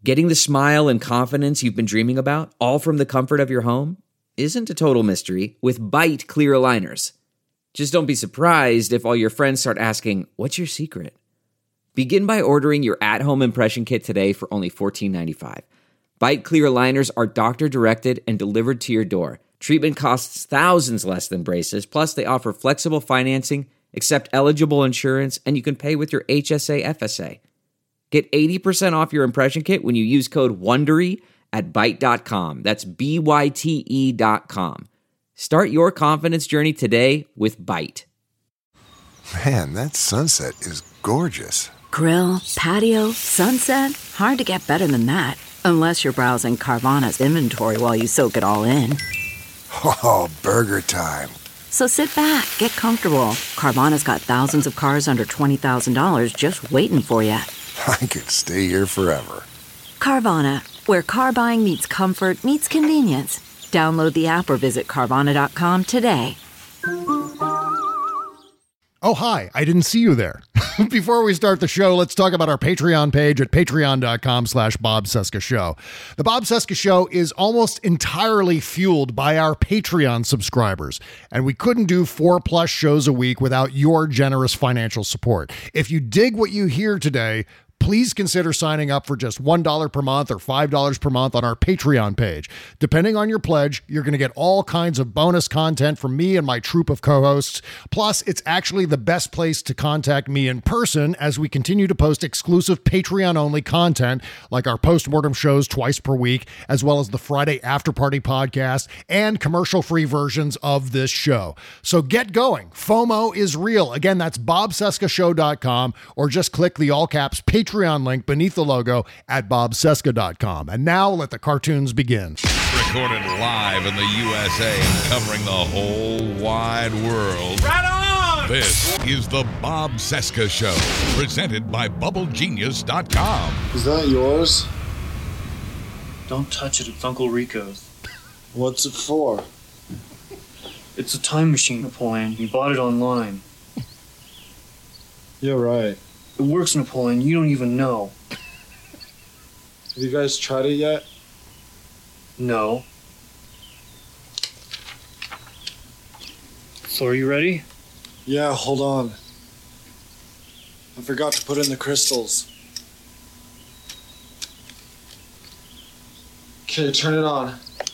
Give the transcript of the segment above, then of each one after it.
Getting the smile and confidence you've been dreaming about, all from the comfort of your home, isn't a total mystery with Byte clear aligners. Just don't be surprised if all your friends start asking, "What's your secret?" Begin by ordering your at-home impression kit today for only $14.95. Byte clear aligners are doctor-directed and delivered to your door. Treatment costs thousands less than braces, plus they offer flexible financing, accept eligible insurance, and you can pay with your HSA FSA. Get 80% off your impression kit when you use code WONDERY at Byte.com. That's BYTE.com. Start your confidence journey today with Byte. Man, that sunset is gorgeous. Grill, patio, sunset. Hard to get better than that. Unless you're browsing Carvana's inventory while you soak it all in. Oh, burger time. So sit back, get comfortable. Carvana's got thousands of cars under $20,000 just waiting for you. I could stay here forever. Carvana, where car buying meets comfort meets convenience. Download the app or visit Carvana.com today. Oh, hi. I didn't see you there. Before we start the show, let's talk about our Patreon page at patreon.com/Bob Cesca Show. The Bob Cesca Show is almost entirely fueled by our Patreon subscribers, and we couldn't do 4+ shows a week without your generous financial support. If you dig what you hear today, please consider signing up for just $1 per month or $5 per month on our Patreon page. Depending on your pledge, you're going to get all kinds of bonus content from me and my troupe of co-hosts. Plus, it's actually the best place to contact me in person as we continue to post exclusive Patreon-only content like our postmortem shows twice per week, as well as the Friday After Party podcast and commercial-free versions of this show. So get going. FOMO is real. Again, that's bobcescashow.com, or just click the all-caps Patreon link beneath the logo at bobcesca.com. And now let the cartoons begin. Recorded live in the USA and covering the whole wide world. Right on! This is the Bob Cesca Show, presented by BubbleGenius.com. Is that yours? Don't touch it, it's Uncle Rico's. What's it for? It's a time machine, Napoleon. He bought it online. You're right. It works, Napoleon. You don't even know. Have you guys tried it yet? No. So are you ready? Yeah, hold on. I forgot to put in the crystals. Okay, turn it on.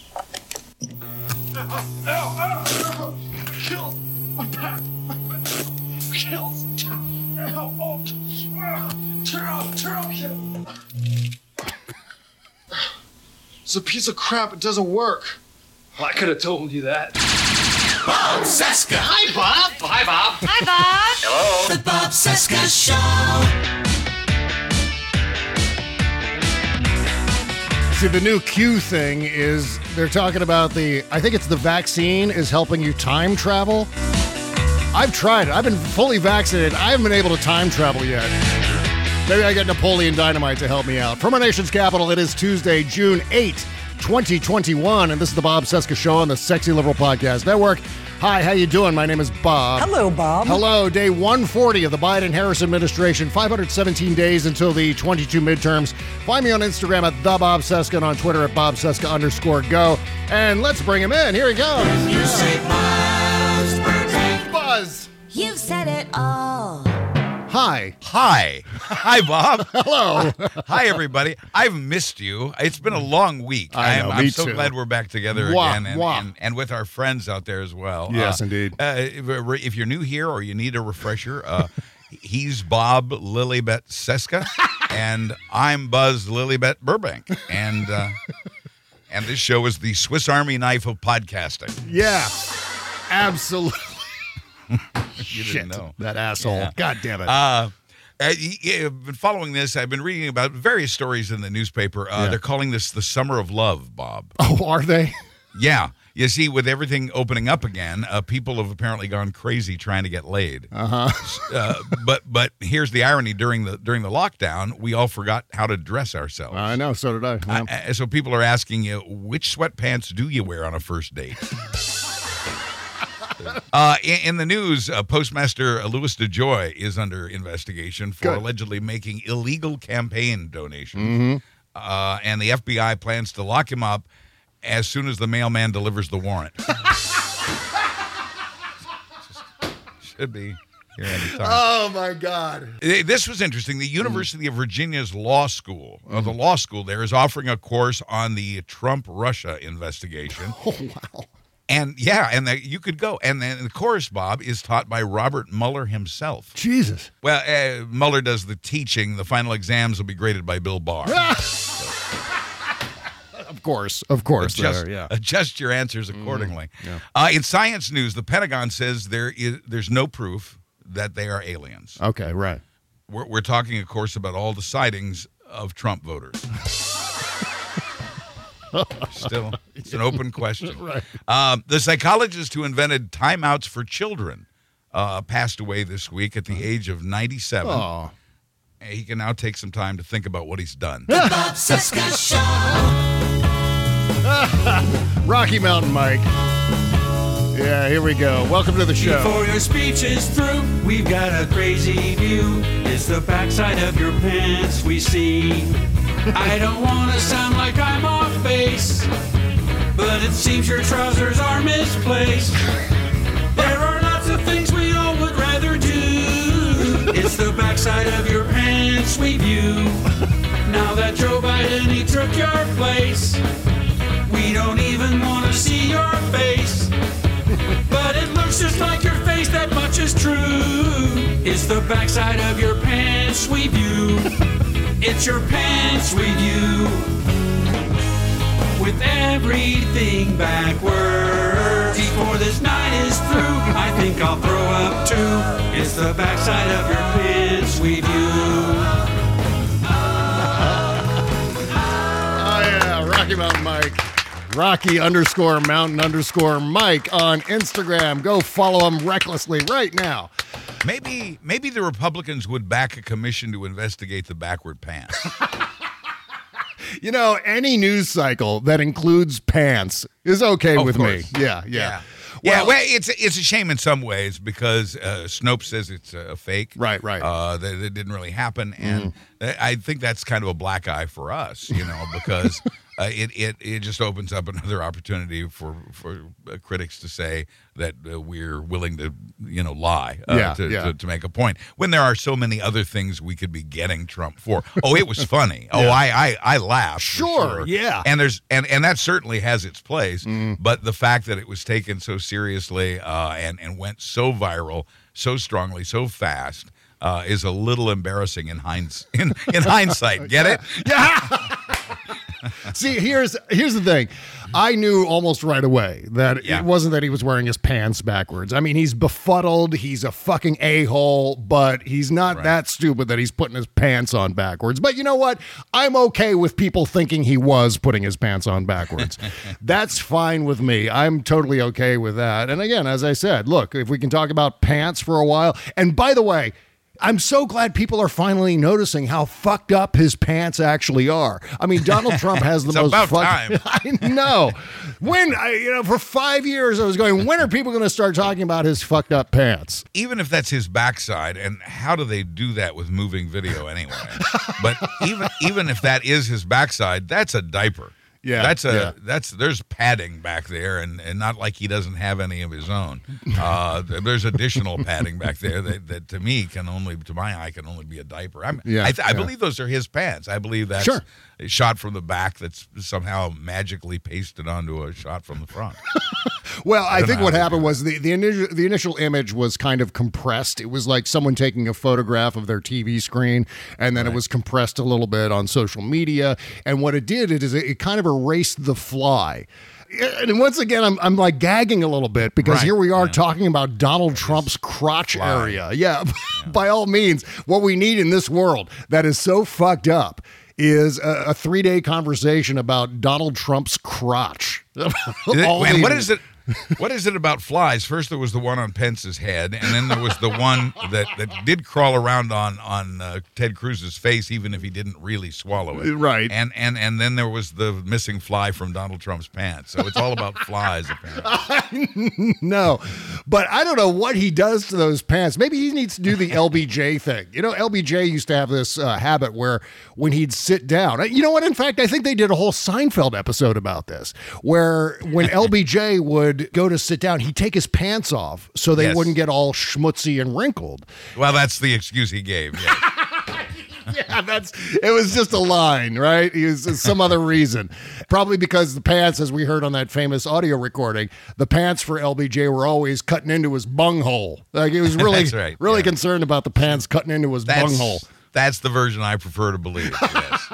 Kill! I'm back! Kill! Turn off! It's a piece of crap. It doesn't work. Well, I could have told you that. Bob Cesca! Hi, Bob. Hi, Bob. Hi, Bob. Hello! The Bob Cesca Show. See, the new Q thing is they're talking about I think it's the vaccine is helping you time travel. I've tried it. I've been fully vaccinated. I haven't been able to time travel yet. Maybe I get Napoleon Dynamite to help me out. From our nation's capital, it is Tuesday, June 8, 2021, and this is the Bob Cesca Show on the Sexy Liberal Podcast Network. Hi, how you doing? My name is Bob. Hello, Bob. Hello. Day 140 of the Biden-Harris administration. 517 days until the 22 midterms. Find me on Instagram at @TheBobCesca and on Twitter at @BobCesca_go. And let's bring him in. Here he goes. You say Buzz, birthday. Buzz. You've said it all. Hi. Hi, Bob. Hello. Hi, everybody. I've missed you. It's been a long week. I know, I'm me so too. glad we're back together again and with our friends out there as well. Yes, indeed. If you're new here or you need a refresher, he's Bob Lilibet Cesca, and I'm Buzz Lilibet Burbank. And this show is the Swiss Army knife of podcasting. Yeah, absolutely. You didn't know. That asshole. Yeah. God damn it. I've been following this. I've been reading about various stories in the newspaper. They're calling this the Summer of Love, Bob. Oh, are they? Yeah. You see, with everything opening up again, people have apparently gone crazy trying to get laid. But here's the irony: during the lockdown, we all forgot how to dress ourselves. I know. So did I. Yeah. So people are asking you, which sweatpants do you wear on a first date? In the news, Postmaster Louis DeJoy is under investigation for allegedly making illegal campaign donations. and the FBI plans to lock him up as soon as the mailman delivers the warrant. Should be here anytime. Oh, my God. This was interesting. The University of Virginia's law school, the law school there, is offering a course on the Trump-Russia investigation. Oh, wow. And, you could go. And then the course, Bob, is taught by Robert Mueller himself. Jesus. Well, Mueller does the teaching. The final exams will be graded by Bill Barr. Of course. Adjust your answers accordingly. In science news, the Pentagon says there's no proof that they are aliens. Okay, right. We're talking, of course, about all the sightings of Trump voters. Still, it's an open question. Right. The psychologist who invented timeouts for children passed away this week at the age of 97. Oh. He can now take some time to think about what he's done. The Bob Cesca Show. Rocky Mountain Mike. Yeah, here we go. Welcome to the show. Before your speech is through, we've got a crazy view. It's the backside of your pants we see. I don't want to sound like I'm off base, but it seems your trousers are misplaced. There are lots of things we all would rather do. It's the backside of your pants we view. Now that Joe Biden, he took your place, we don't even want to see your face. But it looks just like your face, that much is true. It's the backside of your pants we view. It's your pants we view. With everything backwards. Before this night is through, I think I'll throw up too. It's the backside of your pants we view. Oh, yeah, Rocky Mountain Mike. Rocky_Mountain_Mike on Instagram. Go follow him recklessly right now. Maybe the Republicans would back a commission to investigate the backward pants. You know, any news cycle that includes pants is okay with me. Yeah. Well, it's a shame in some ways because Snopes says it's a fake. Right. That it didn't really happen, and I think that's kind of a black eye for us, because it just opens up another opportunity for critics to say that we're willing to lie to make a point when there are so many other things we could be getting Trump for. Oh, it was funny. Oh, I laughed. Sure. Yeah. And that certainly has its place, but the fact that it was taken so seriously and went so viral, so strongly, so fast is a little embarrassing in hindsight. Get it? Yeah. See, here's the thing. I knew almost right away that it wasn't that he was wearing his pants backwards. I mean, he's befuddled. He's a fucking a-hole, but he's not that stupid that he's putting his pants on backwards. But you know what? I'm okay with people thinking he was putting his pants on backwards. That's fine with me. I'm totally okay with that. And again, as I said, look, if we can talk about pants for a while. And by the way, I'm so glad people are finally noticing how fucked up his pants actually are. I mean, Donald Trump has the most about time. I know. For 5 years I was going, when are people going to start talking about his fucked up pants? Even if that's his backside, and how do they do that with moving video anyway? But even if that is his backside, that's a diaper. Yeah, there's padding back there, and not like he doesn't have any of his own. There's additional padding back there that to my eye can only be a diaper. I believe those are his pants. I believe that's a shot from the back that's somehow magically pasted onto a shot from the front. Well, I think what happened was the initial image was kind of compressed. It was like someone taking a photograph of their TV screen, and then it was compressed a little bit on social media. And what it did is it kind of erased the fly. And once again, I'm like gagging a little bit because here we are talking about Donald Trump's crotch area. Yeah, by all means, what we need in this world that is so fucked up is a 3-day conversation about Donald Trump's crotch. And what is it? What is it about flies? First, there was the one on Pence's head, and then there was the one that did crawl around on Ted Cruz's face, even if he didn't really swallow it. Right. And then there was the missing fly from Donald Trump's pants. So it's all about flies, apparently. No, But I don't know what he does to those pants. Maybe he needs to do the LBJ thing. You know, LBJ used to have this habit where when he'd sit down, you know what? In fact, I think they did a whole Seinfeld episode about this, where when LBJ would go to sit down, he'd take his pants off so they wouldn't get all schmutzy and wrinkled. Well, that's the excuse he gave. Yeah. Yeah, it was just a line, right? It was some other reason. Probably because the pants, as we heard on that famous audio recording, the pants for LBJ were always cutting into his bunghole. Like he was really, really concerned about the pants cutting into his bunghole. That's the version I prefer to believe. Yes.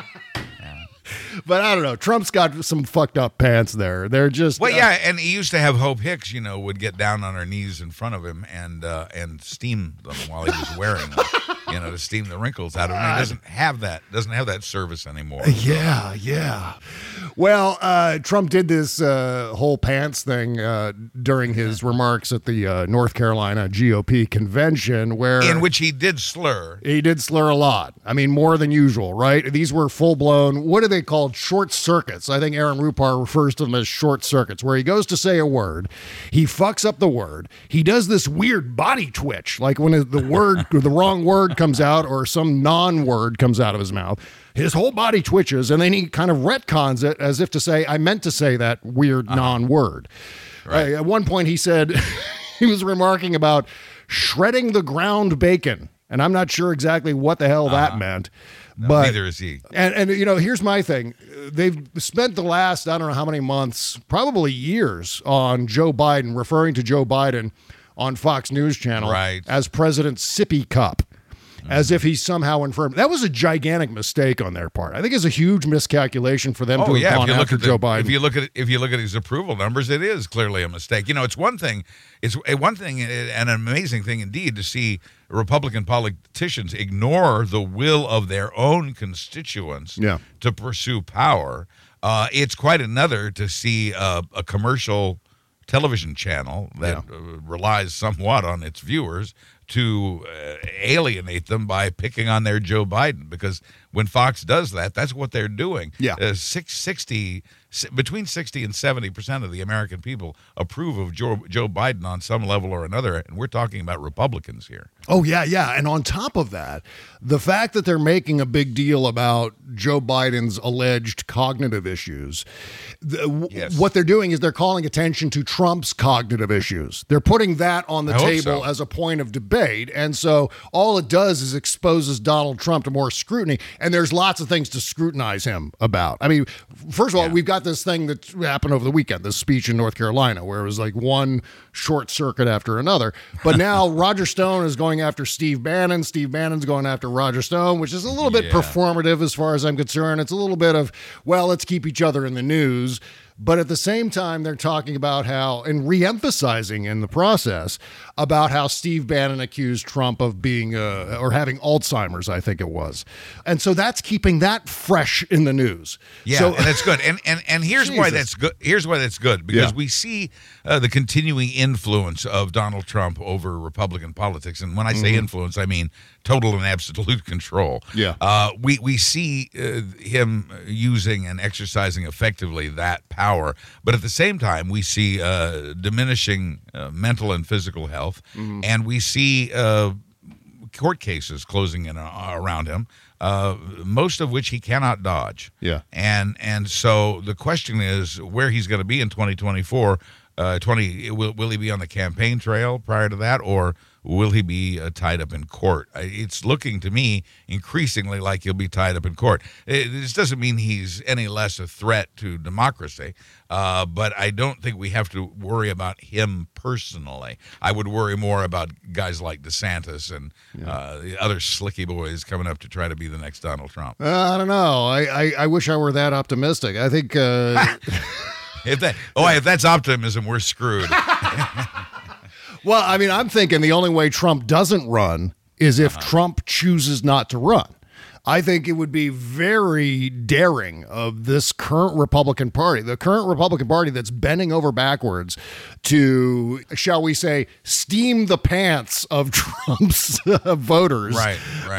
But I don't know. Trump's got some fucked up pants there. They're just and he used to have Hope Hicks, would get down on her knees in front of him and steam them while he was wearing them, to steam the wrinkles out of him. He doesn't have that service anymore. Yeah. Well, Trump did this whole pants thing during his remarks at the North Carolina GOP convention, in which he did slur. He did slur a lot. I mean, more than usual, right? These were full blown. What are they called? Short circuits. I think Aaron Rupar refers to them as short circuits, where he goes to say a word, he fucks up the word, he does this weird body twitch, like when the word, the wrong word comes out or some non-word comes out of his mouth. His whole body twitches, and then he kind of retcons it as if to say, I meant to say that weird non-word. Right. At one point he said, he was remarking about shredding the ground bacon, and I'm not sure exactly what the hell that meant. No, but neither is he. And here's my thing. They've spent the last, I don't know how many months, probably years, on Joe Biden, referring to Joe Biden on Fox News Channel as President Sippy Cup, as if he's somehow infirm. That was a gigantic mistake on their part. I think it's a huge miscamiscalculation for them to have gone after Joe Biden. If you look at his approval numbers, it is clearly a mistake. It's one thing and an amazing thing indeed to see Republican politicians ignore the will of their own constituents to pursue power. It's quite another to see a commercial television channel that relies somewhat on its viewers to alienate them by picking on their Joe Biden, because when Fox does that, that's what they're doing. Between 60 and 70% of the American people approve of Joe Biden on some level or another, and we're talking about Republicans here. Oh, yeah. And on top of that, the fact that they're making a big deal about Joe Biden's alleged cognitive issues, what they're doing is they're calling attention to Trump's cognitive issues. They're putting that on the table as a point of debate, and so all it does is exposes Donald Trump to more scrutiny, and there's lots of things to scrutinize him about. I mean, first of all, we've got this thing that happened over the weekend, this speech in North Carolina, where it was like one short circuit after another. But now Roger Stone is going after Steve Bannon. Steve Bannon's going after Roger Stone, which is a little bit performative as far as I'm concerned. It's a little bit of, well, let's keep each other in the news. But at the same time, they're talking about how, and re-emphasizing in the process, about how Steve Bannon accused Trump of being, or having Alzheimer's, I think it was. And so that's keeping that fresh in the news. Yeah, and that's good. And here's why that's good. Here's why that's good, because we see the continuing influence of Donald Trump over Republican politics. And when I say influence, I mean total and absolute control. Yeah. We see him using and exercising effectively that power. But at the same time, we see diminishing mental and physical health, and we see court cases closing in around him, most of which he cannot dodge. Yeah. And so the question is where he's going to be in 2024. Will he be on the campaign trail prior to that, or will he be tied up in court? It's looking to me increasingly like he'll be tied up in court. This doesn't mean he's any less a threat to democracy, but I don't think we have to worry about him personally. I would worry more about guys like DeSantis and the other slicky boys coming up to try to be the next Donald Trump. I don't know. I wish I were that optimistic. I think... If that's optimism, we're screwed. Well, I mean, I'm thinking the only way Trump doesn't run is if Trump chooses not to run. I think it would be very daring of this current Republican Party, the current Republican Party that's bending over backwards to, shall we say, steam the pants of Trump's voters. Right.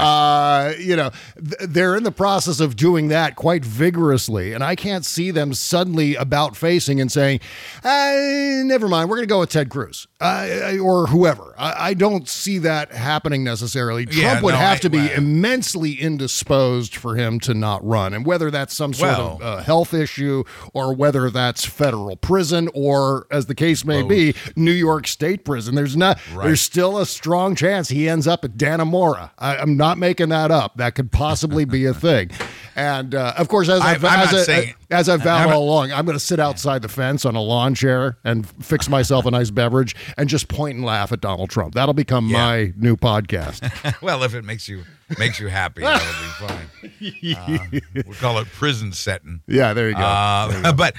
They're in the process of doing that quite vigorously, and I can't see them suddenly about facing and saying, never mind, we're going to go with Ted Cruz or whoever. I don't see that happening necessarily. Trump would have to be immensely indisposed for him to not run, and whether that's some sort of health issue or whether that's federal prison or, as the case may be, New York State prison, there's still a strong chance he ends up at Dannemora. I'm not making that up. That could possibly be a thing. And of course, as I've vowed all along, I'm going to sit outside the fence on a lawn chair and fix myself a nice beverage and just point and laugh at Donald Trump. That'll become my new podcast. Well, if it makes you happy, that'll be fine. We'll call it prison setting. Yeah, there you go. But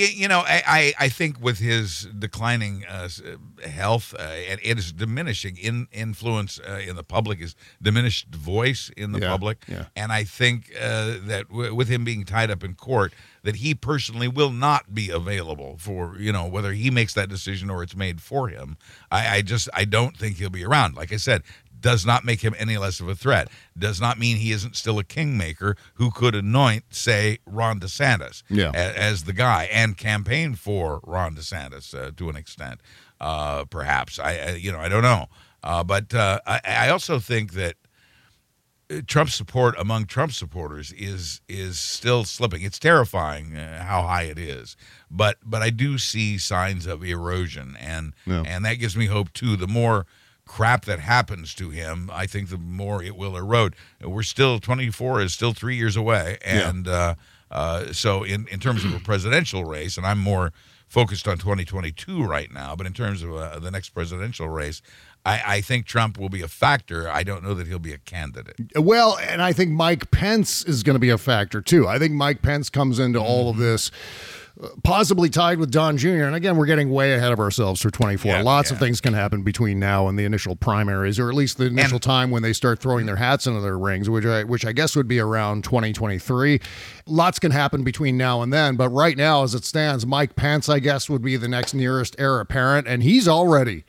I think with his declining health and his diminishing influence in the public, his diminished voice in the public, and I think that with him being tied up in court, that he personally will not be available for, whether he makes that decision or it's made for him. I don't think he'll be around. Like I said, does not make him any less of a threat. Does not mean he isn't still a kingmaker who could anoint, say, Ron DeSantis as the guy and campaign for Ron DeSantis to an extent, perhaps. I don't know. But I also think that Trump's support among Trump supporters is still slipping. It's terrifying how high it is, but I do see signs of erosion, and that gives me hope too. The more crap that happens to him, I think the more it will erode. We're still 24 is still 3 years away, and so in terms of a presidential race, and I'm more focused on 2022 right now, but in terms of the next presidential race, I think Trump will be a factor. I don't know that he'll be a candidate. Well, and I think Mike Pence is going to be a factor, too. I think Mike Pence comes into all of this possibly tied with Don Jr. And again, we're getting way ahead of ourselves for 24. Lots of things can happen between now and the initial primaries, or at least the initial time when they start throwing their hats into their rings, which I guess would be around 2023. Lots can happen between now and then. But right now, as it stands, Mike Pence, I guess, would be the next nearest heir apparent. And he's already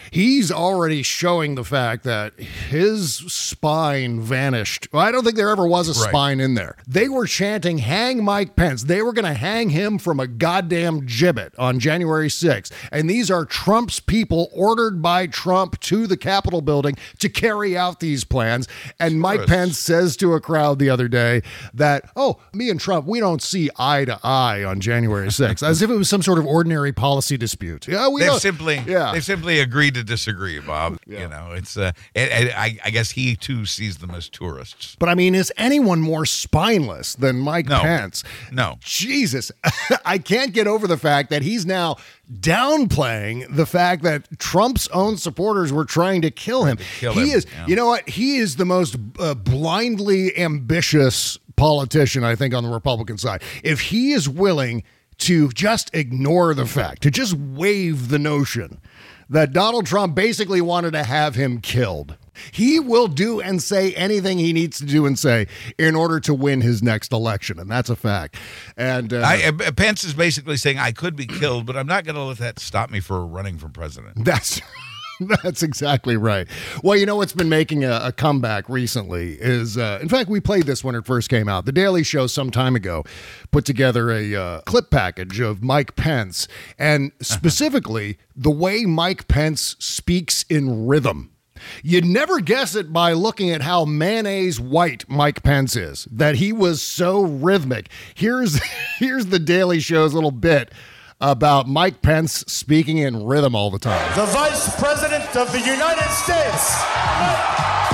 showing the fact that his spine vanished. Well, I don't think there ever was a spine in there. They were chanting, "Hang Mike Pence." They were going to hang him from a goddamn gibbet on January 6th. And these are Trump's people ordered by Trump to the Capitol building to carry out these plans. And Mike Pence says to a crowd the other day that, me and Trump, we don't see eye to eye on January 6th, as if it was some sort of ordinary policy dispute. They've simply agreed to disagree, Bob. It's I guess he too sees them as tourists. But I mean, is anyone more spineless than Mike Pence? No. Jesus, I can't get over the fact that he's now downplaying the fact that Trump's own supporters were trying to kill him. You know what? He is the most blindly ambitious politician, I think, on the Republican side. If he is willing to just ignore the fact, to just waive the notion that Donald Trump basically wanted to have him killed, he will do and say anything he needs to do and say in order to win his next election. And that's a fact. And Pence is basically saying, I could be killed, but I'm not going to let that stop me for running for president. That's exactly right. Well, you know what's been making a comeback recently is, in fact, we played this when it first came out. The Daily Show some time ago put together a clip package of Mike Pence, and specifically the way Mike Pence speaks in rhythm. You'd never guess it by looking at how mayonnaise white Mike Pence is, that he was so rhythmic. Here's the Daily Show's little bit about Mike Pence speaking in rhythm all the time. The Vice President of the United States, Mike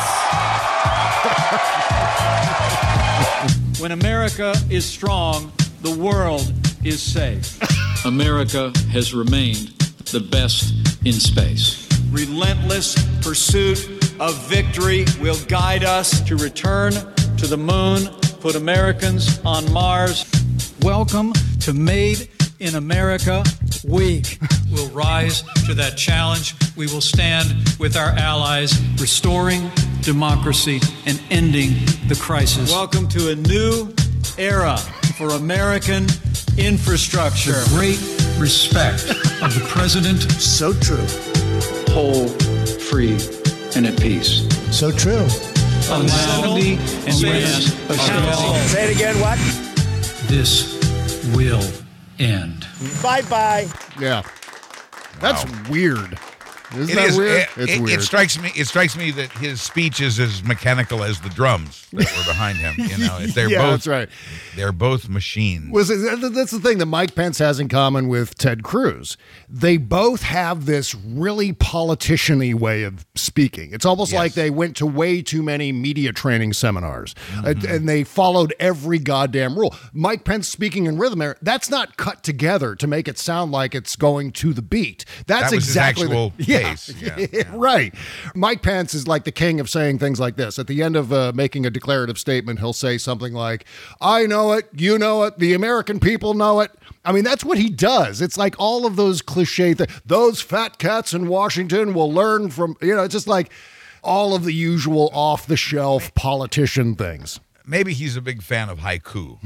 Pence. When America is strong, the world is safe. America has remained the best in space. Relentless pursuit of victory will guide us to return to the moon, put Americans on Mars. Welcome to Made in America Week. We'll rise to that challenge. We will stand with our allies, restoring democracy, and ending the crisis. Welcome to a new era for American infrastructure. The great respect of the president. So true. Whole, free, and at peace. So true. Finality and mass accountability. Say it again, what? This will end. Bye-bye. Yeah. That's weird. Isn't It that is. weird? It's weird. It strikes me that his speech is as mechanical as the drums that were behind him. You know, they're Yeah, both. that's right. They're both machines. That's the thing that Mike Pence has in common with Ted Cruz. They both have this really politician-y way of speaking. It's almost like they went to way too many media training seminars and they followed every goddamn rule. Mike Pence speaking in rhythm, that's not cut together to make it sound like it's going to the beat. That's That was exactly his actual pace. Yeah. Right. Mike Pence is like the king of saying things like this. At the end of making a declarative statement, he'll say something like, I know it, you know it, the American people know it. I mean, that's what he does. It's like all of those cliche things. Those fat cats in Washington will learn from, it's just like all of the usual off-the-shelf politician things. Maybe he's a big fan of haiku.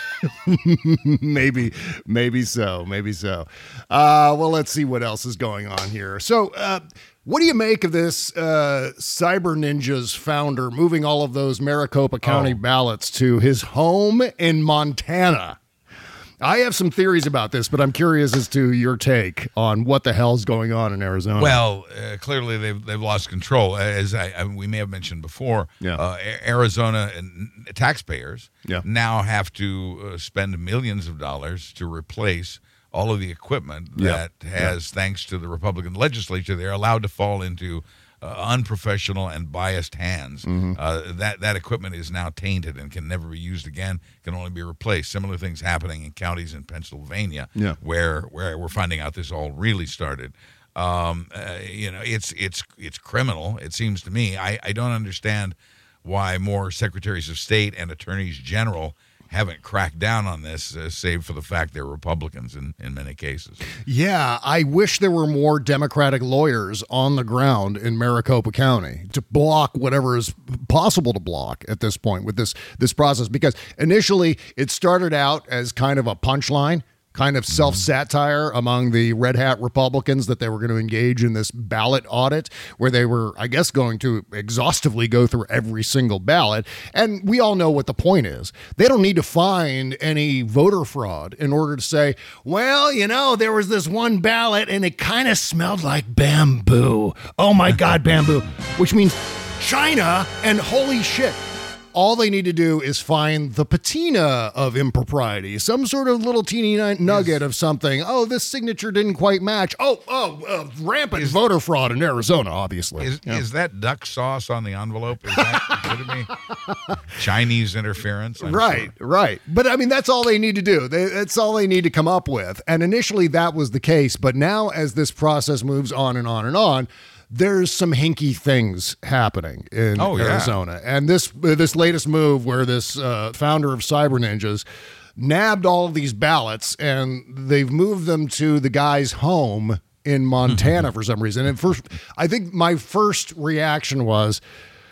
Maybe so. Well, let's see what else is going on here. So, what do you make of this Cyber Ninjas founder moving all of those Maricopa County ballots to his home in Montana? I have some theories about this, but I'm curious as to your take on what the hell's going on in Arizona. Well, clearly they've lost control, as we may have mentioned before. Arizona taxpayers now have to spend millions of dollars to replace all of the equipment that has, thanks to the Republican legislature, they're allowed to fall into unprofessional and biased hands. That equipment is now tainted and can never be used again, can only be replaced. Similar things happening in counties in Pennsylvania where we're finding out this all really started. It's criminal, it seems to me. I don't understand why more secretaries of state and attorneys general haven't cracked down on this, save for the fact they're Republicans in many cases. Yeah, I wish there were more Democratic lawyers on the ground in Maricopa County to block whatever is possible to block at this point with this process, because initially it started out as kind of a punchline, kind of self-satire among the Red Hat Republicans that they were going to engage in this ballot audit where they were, I guess, going to exhaustively go through every single ballot. And we all know what the point is. They don't need to find any voter fraud in order to say, well, there was this one ballot and it kind of smelled like bamboo. Oh my God, bamboo, which means China, and holy shit. All they need to do is find the patina of impropriety, some sort of little teeny nugget of something. Oh, this signature didn't quite match. Rampant voter fraud in Arizona, obviously. Is that duck sauce on the envelope? Is that could it be Chinese interference? Right. But I mean, that's all they need to do. That's all they need to come up with. And initially that was the case. But now as this process moves on and on and on, there's some hinky things happening in Arizona. And this latest move where this founder of Cyber Ninjas nabbed all of these ballots and they've moved them to the guy's home in Montana for some reason. And first, I think my first reaction was,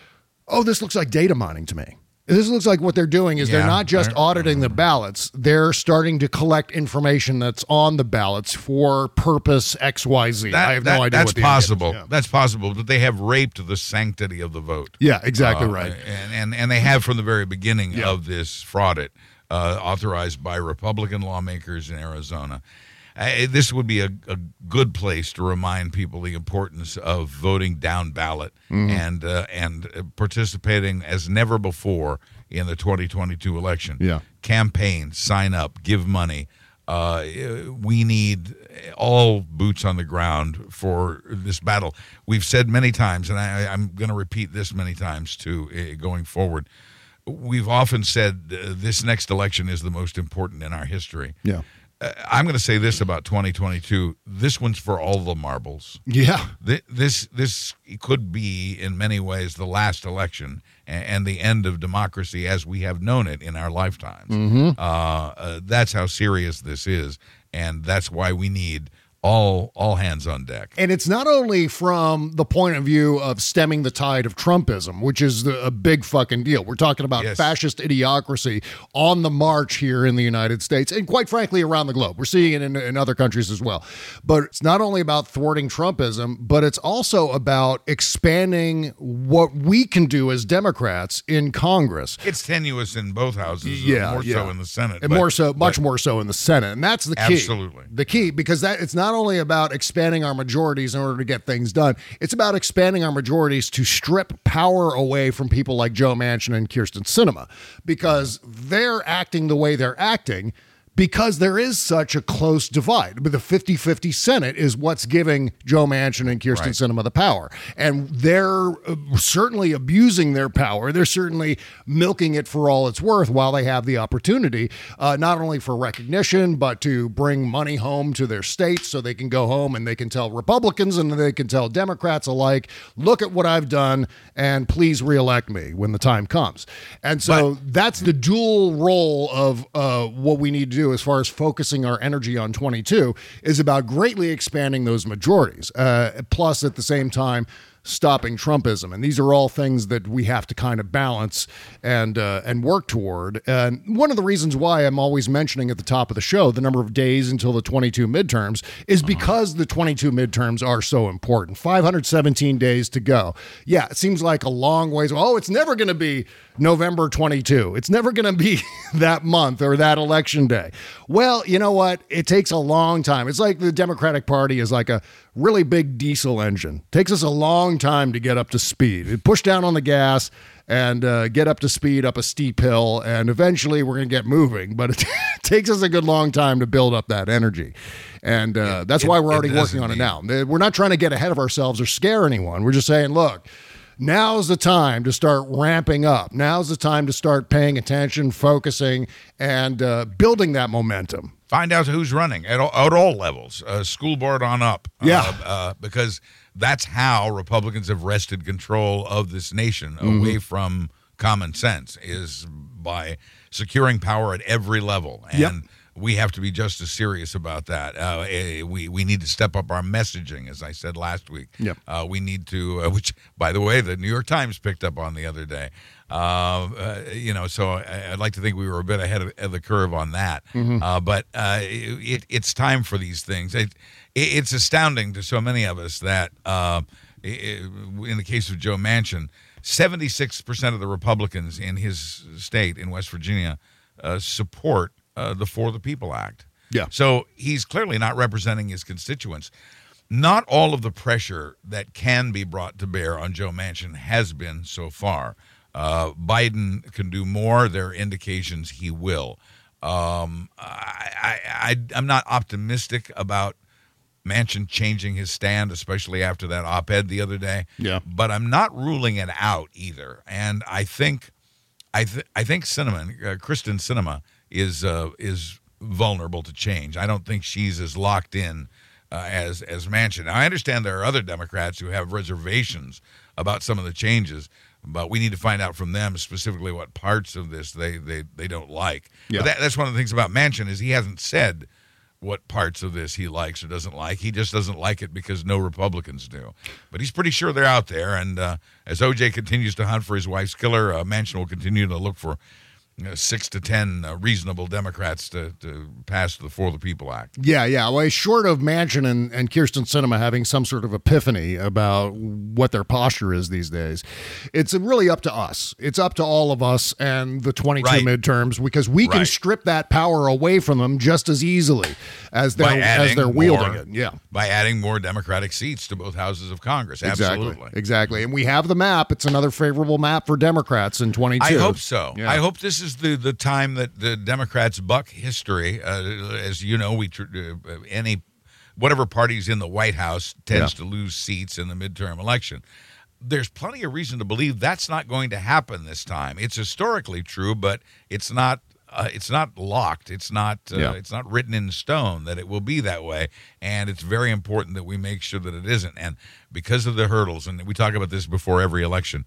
this looks like data mining to me. This looks like what they're doing is they're not just auditing the ballots. They're starting to collect information that's on the ballots for purpose XYZ. I have no idea what the possible. That's possible, but they have raped the sanctity of the vote. Yeah, exactly right. And they have from the very beginning of this fraud authorized by Republican lawmakers in Arizona. This would be a good place to remind people the importance of voting down ballot and participating as never before in the 2022 election. Yeah. Campaign, sign up, give money. We need all boots on the ground for this battle. We've said many times, and I'm going to repeat this many times too, going forward. We've often said this next election is the most important in our history. Yeah. I'm going to say this about 2022. This one's for all the marbles. Yeah. This could be, in many ways, the last election and the end of democracy as we have known it in our lifetimes. That's how serious this is, and that's why we need all hands on deck. And it's not only from the point of view of stemming the tide of Trumpism, which is a big fucking deal. We're talking about fascist idiocracy on the march here in the United States and quite frankly around the globe. We're seeing it in other countries as well. But it's not only about thwarting Trumpism, but it's also about expanding what we can do as Democrats in Congress. It's tenuous in both houses, more so in the Senate. And much more so in the Senate. And that's the key. Absolutely. The key, because it's not only about expanding our majorities in order to get things done, it's about expanding our majorities to strip power away from people like Joe Manchin and Kyrsten Sinema, because they're acting the way they're acting because there is such a close divide. But the 50-50 Senate is what's giving Joe Manchin and Kyrsten Sinema the power. And they're certainly abusing their power. They're certainly milking it for all it's worth while they have the opportunity, not only for recognition, but to bring money home to their states so they can go home and they can tell Republicans and they can tell Democrats alike, look at what I've done and please reelect me when the time comes. And so that's the dual role of what we need to do as far as focusing our energy on 22 is about greatly expanding those majorities, plus at the same time stopping Trumpism. And these are all things that we have to kind of balance and work toward. And one of the reasons why I'm always mentioning at the top of the show the number of days until the 22 midterms is because the 22 midterms are so important. 517 days to go. Yeah, it seems like a long ways. Oh, it's never going to be November 22. It's never going to be that month or that election day. Well, you know what? It takes a long time. It's like the Democratic Party is like a really big diesel engine. It takes us a long time to get up to speed. It push down on the gas and get up to speed up a steep hill, and eventually we're going to get moving. But it takes us a good long time to build up that energy. And that's why we're already working on it now. We're not trying to get ahead of ourselves or scare anyone. We're just saying, look, now's the time to start ramping up. Now's the time to start paying attention, focusing, and building that momentum. Find out who's running at all levels, school board on up. Because that's how Republicans have wrested control of this nation away from common sense, is by securing power at every level. And we have to be just as serious about that. We need to step up our messaging, as I said last week. We need to, which, by the way, the New York Times picked up on the other day. So I'd like to think we were a bit ahead of the curve on that. But it's time for these things. It's astounding to so many of us that, in the case of Joe Manchin, 76% of the Republicans in his state, in West Virginia, support the For the People Act. So he's clearly not representing his constituents. Not all of the pressure that can be brought to bear on Joe Manchin has been so far. Biden can do more. There are indications he will. I'm not optimistic about Manchin changing his stand, especially after that op-ed the other day. But I'm not ruling it out either. And I think Sinema, Kyrsten Sinema, is vulnerable to change. I don't think she's as locked in as Manchin. Now, I understand there are other Democrats who have reservations about some of the changes, but we need to find out from them specifically what parts of this they don't like. But that's one of the things about Manchin is he hasn't said what parts of this he likes or doesn't like. He just doesn't like it because no Republicans do. But he's pretty sure they're out there, and as O.J. continues to hunt for his wife's killer, Manchin will continue to look for 6 to 10 reasonable Democrats to pass the For the People Act. Well, short of Manchin and Kyrsten Sinema having some sort of epiphany about what their posture is these days, it's really up to us. It's up to all of us and the 22 midterms, because we can strip that power away from them just as easily as they're wielding it. By adding more Democratic seats to both houses of Congress. Absolutely. Exactly. And we have the map. It's another favorable map for Democrats in 22. I hope so. I hope this is the time that the Democrats buck history. As you know, whatever party's in the White House tends to lose seats in the midterm election. There's plenty of reason to believe that's not going to happen this time. It's historically true, but it's not locked. It's not written in stone that it will be that way, and it's very important that we make sure that it isn't. And because of the hurdles, and we talk about this before every election,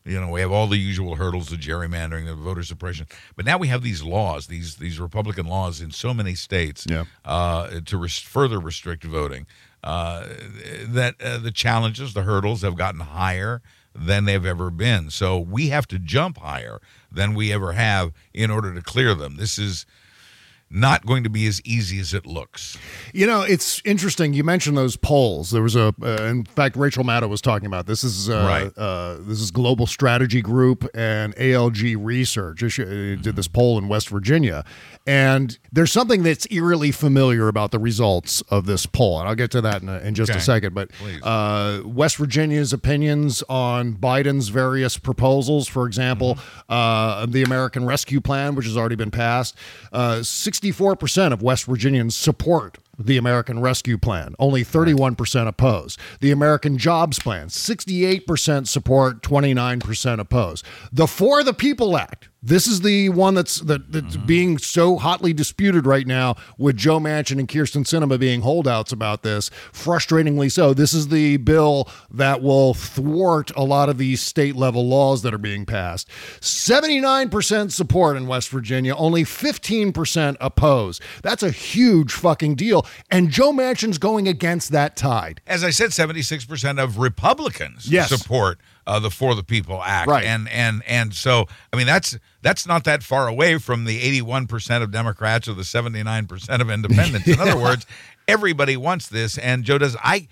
You know, we have all the usual hurdles, the gerrymandering, the voter suppression. But now we have these laws, these Republican laws in so many states to further restrict voting. That the challenges, the hurdles have gotten higher than they've ever been. So we have to jump higher than we ever have in order to clear them. This is not going to be as easy as it looks. You know, it's interesting. You mentioned those polls. There was in fact, Rachel Maddow was talking about this. This is Global Strategy Group and ALG Research did this poll in West Virginia. And there's something that's eerily familiar about the results of this poll. And I'll get to that in just a second. But West Virginia's opinions on Biden's various proposals, for example, the American Rescue Plan, which has already been passed, 64% of West Virginians support the American Rescue Plan. Only 31% oppose. The American Jobs Plan, 68% support, 29% oppose. The For the People Act. This is the one that's being so hotly disputed right now, with Joe Manchin and Kyrsten Sinema being holdouts about this, frustratingly so. This is the bill that will thwart a lot of these state-level laws that are being passed. 79% support in West Virginia, only 15% oppose. That's a huge fucking deal. And Joe Manchin's going against that tide. As I said, 76% of Republicans support the For the People Act. Right. And so, I mean, that's not that far away from the 81% of Democrats or the 79% of independents. In other words, everybody wants this, and Joe does. I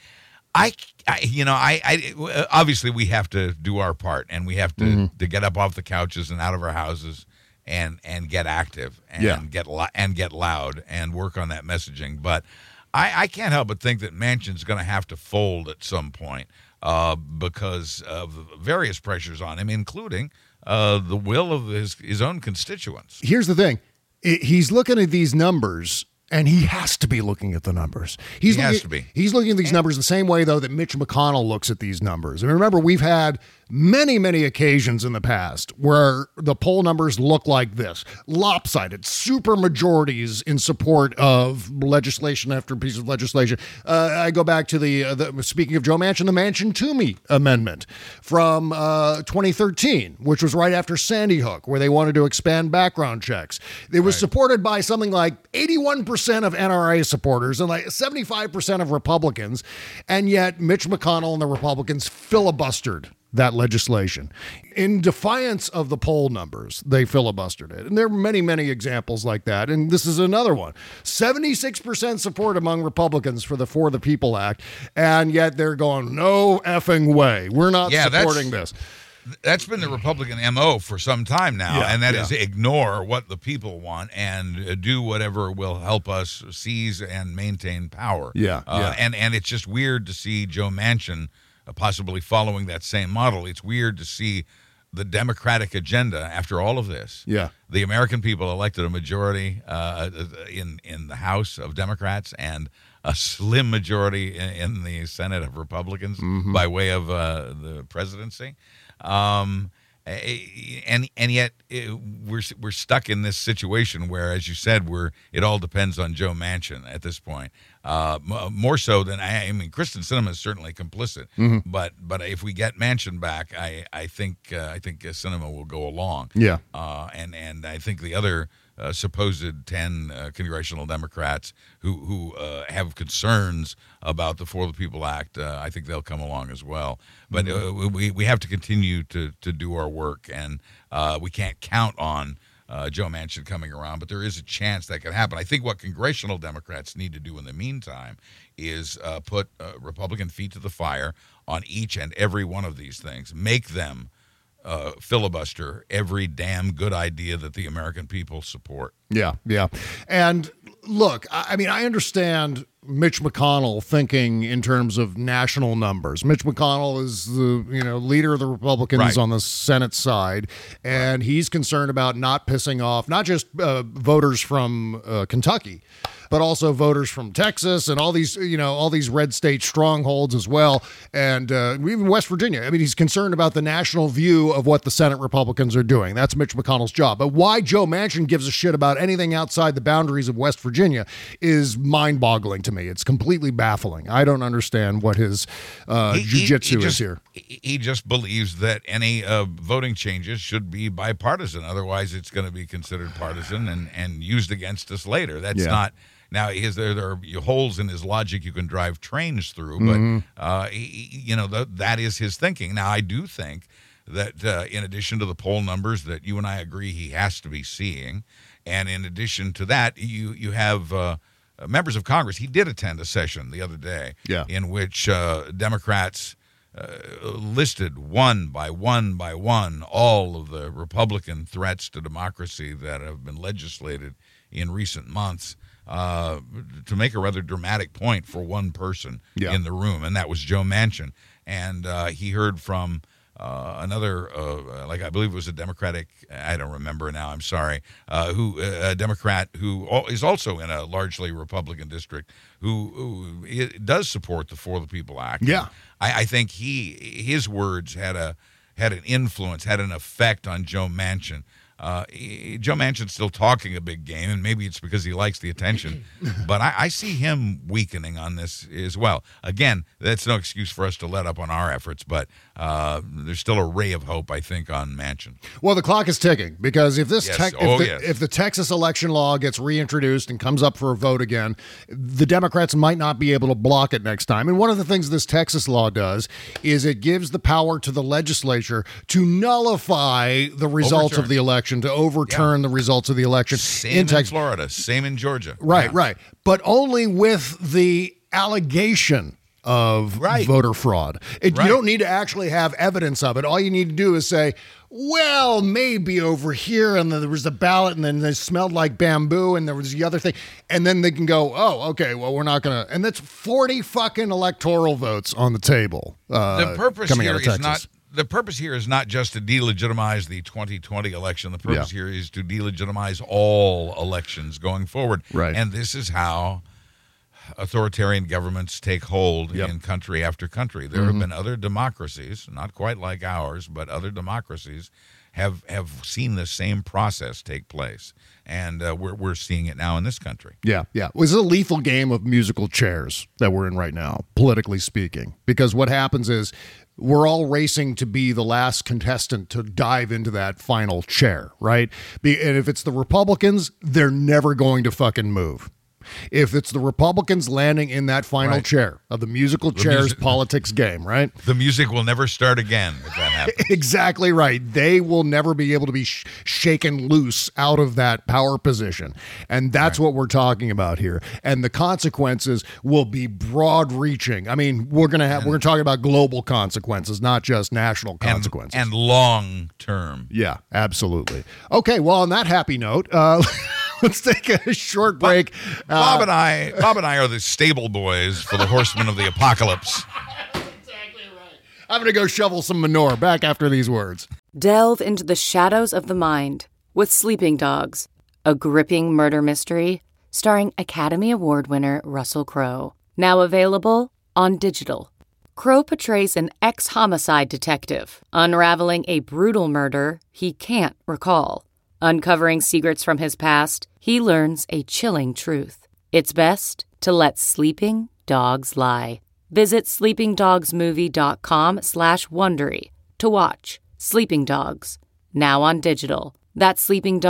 obviously we have to do our part, and we have to get up off the couches and out of our houses and get active and get loud and work on that messaging. But I can't help but think that Manchin's going to have to fold at some point because of various pressures on him, including the will of his own constituents. Here's the thing. He's looking at these numbers, and he has to be looking at the numbers. He has to be. He's looking at these numbers the same way, though, that Mitch McConnell looks at these numbers. And remember, we've had many, many occasions in the past where the poll numbers look like this. Lopsided, super majorities in support of legislation after piece of legislation. I go back to the speaking of Joe Manchin, the Manchin-Toomey Amendment from 2013, which was right after Sandy Hook, where they wanted to expand background checks. It was supported by something like 81% of NRA supporters and like 75% of Republicans, and yet Mitch McConnell and the Republicans filibustered that legislation. In defiance of the poll numbers, they filibustered it. And there are many, many examples like that. And this is another one. 76% support among Republicans for the For the People Act, and yet they're going, no effing way. We're not supporting this. That's been the Republican MO for some time now, and that is ignore what the people want and do whatever will help us seize and maintain power. And it's just weird to see Joe Manchin possibly following that same model. It's weird to see the Democratic agenda after all of this. The American people elected a majority in the House of Democrats and a slim majority in the Senate of Republicans by way of the presidency. And yet we're stuck in this situation where, as you said, it all depends on Joe Manchin at this point. More so than I mean, Kyrsten Sinema is certainly complicit, but if we get Manchin back, I think Sinema will go along. And I think the other supposed 10 congressional Democrats who have concerns about the For the People Act, I think they'll come along as well. But we have to continue to do our work, and we can't count on Joe Manchin coming around, but there is a chance that could happen. I think what congressional Democrats need to do in the meantime is put Republican feet to the fire on each and every one of these things. Make them filibuster every damn good idea that the American people support. And look, I mean, I understand Mitch McConnell thinking in terms of national numbers. Mitch McConnell is the leader of the Republicans on the Senate side, and he's concerned about not pissing off not just voters from Kentucky, but also voters from Texas and all these red state strongholds as well. And even West Virginia. I mean, he's concerned about the national view of what the Senate Republicans are doing. That's Mitch McConnell's job. But why Joe Manchin gives a shit about anything outside the boundaries of West Virginia is mind-boggling to me. It's completely baffling. I don't understand what his jujitsu is here. He just believes that any voting changes should be bipartisan. Otherwise, it's going to be considered partisan and used against us later. That's not... Now, there are holes in his logic you can drive trains through, but that is his thinking. Now, I do think that in addition to the poll numbers that you and I agree he has to be seeing, and in addition to that, you have members of Congress. He did attend a session the other day in which Democrats listed one by one all of the Republican threats to democracy that have been legislated in recent months. To make a rather dramatic point for one person in the room, and that was Joe Manchin. And he heard from another, I believe it was a Democratic, I don't remember now, I'm sorry, a Democrat who is also in a largely Republican district who does support the For the People Act. Yeah. I think his words had an influence, had an effect on Joe Manchin. Joe Manchin's still talking a big game, and maybe it's because he likes the attention, but I see him weakening on this as well. Again, that's no excuse for us to let up on our efforts, but there's still a ray of hope, I think, on Manchin. Well, the clock is ticking, because if if the Texas election law gets reintroduced and comes up for a vote again, the Democrats might not be able to block it next time. And one of the things this Texas law does is it gives the power to the legislature to nullify the results of the election, to overturn the results of the election. Same in Florida, same in Georgia. Right. But only with the allegation of voter fraud. You don't need to actually have evidence of it. All you need to do is say, well, maybe over here, and then there was the ballot, and then they smelled like bamboo, and there was the other thing. And then they can go, oh, okay, well, we're not going to. And that's 40 fucking electoral votes on the table. The purpose here is not. The purpose here is not just to delegitimize the 2020 election. The purpose here is to delegitimize all elections going forward. Right. And this is how authoritarian governments take hold in country after country. There have been other democracies, not quite like ours, but other democracies have seen the same process take place. And we're seeing it now in this country. Yeah. It was a lethal game of musical chairs that we're in right now, politically speaking. Because what happens is we're all racing to be the last contestant to dive into that final chair, right? And if it's the Republicans, they're never going to fucking move. If it's the Republicans landing in that final chair of the musical chairs politics game, right? The music will never start again if that happens. Exactly right. They will never be able to be shaken loose out of that power position. And that's what we're talking about here. And the consequences will be broad reaching. I mean, we're talking about global consequences, not just national consequences. And long term. Yeah, absolutely. Okay, well, on that happy note, let's take a short break. Bob and I are the stable boys for the horsemen of the apocalypse. Exactly right. I'm going to go shovel some manure. Back after these words. Delve into the shadows of the mind with Sleeping Dogs, a gripping murder mystery starring Academy Award winner Russell Crowe. Now available on digital. Crowe portrays an ex-homicide detective unraveling a brutal murder he can't recall. Uncovering secrets from his past, he learns a chilling truth. It's best to let sleeping dogs lie. Visit sleepingdogsmovie.com/Wondery to watch Sleeping Dogs, now on digital. That's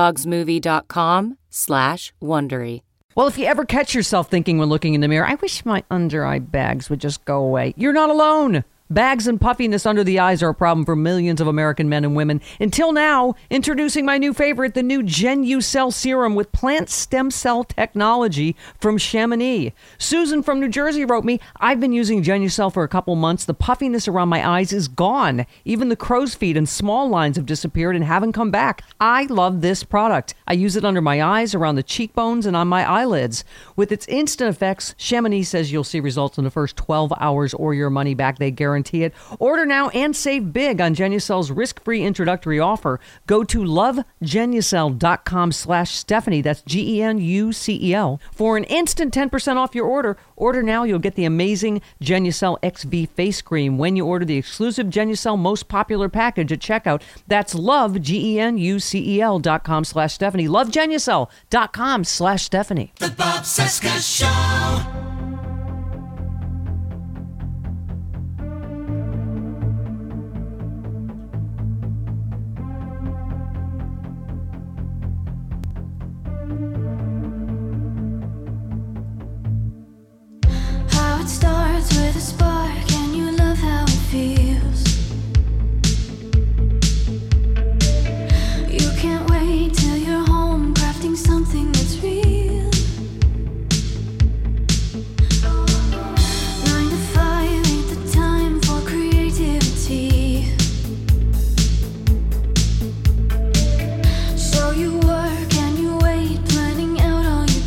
sleepingdogsmovie.com/Wondery. Well, if you ever catch yourself thinking when looking in the mirror, I wish my under-eye bags would just go away, you're not alone. Bags and puffiness under the eyes are a problem for millions of American men and women. Until now, introducing my new favorite, the new Genucell Serum with plant stem cell technology from Chamonix. Susan from New Jersey wrote me, I've been using Genucell for a couple months. The puffiness around my eyes is gone. Even the crow's feet and small lines have disappeared and haven't come back. I love this product. I use it under my eyes, around the cheekbones, and on my eyelids. With its instant effects, Chamonix says you'll see results in the first 12 hours or your money back. They guarantee guarantee it. Order now and save big on Genucel's risk-free introductory offer. Go to lovegenucel.com/Stephanie. That's GENUCEL. For an instant 10% off your order. Order now. You'll get the amazing Genucel XV face cream when you order the exclusive Genucel most popular package at checkout. That's lovegenucel.com/Stephanie. Lovegenucel.com/Stephanie. The Bob Cesca Show. It starts with a spark and you love how it feels. You can't wait till you're home crafting something that's real. 9 to 5 ain't the time for creativity. So you work and you wait, planning out all your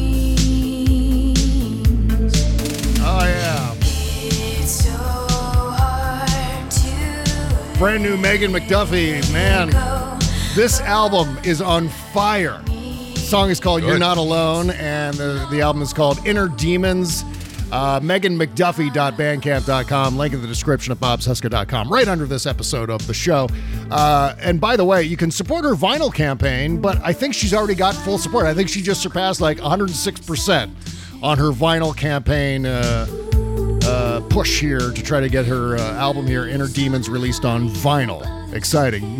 dreams. Oh, yeah. It's so hard to Brand new Megan McDuffie. Man, this album is on fire. The song is called You're Not Alone, and the album is called Inner Demons. MeganMcDuffie.bandcamp.com. Link in the description at BobCesca.com, right under this episode of the show. And by the way, you can support her vinyl campaign, but I think she's already got full support. I think she just surpassed like 106% on her vinyl campaign push here to try to get her album here, Inner Demons, released on vinyl. Exciting.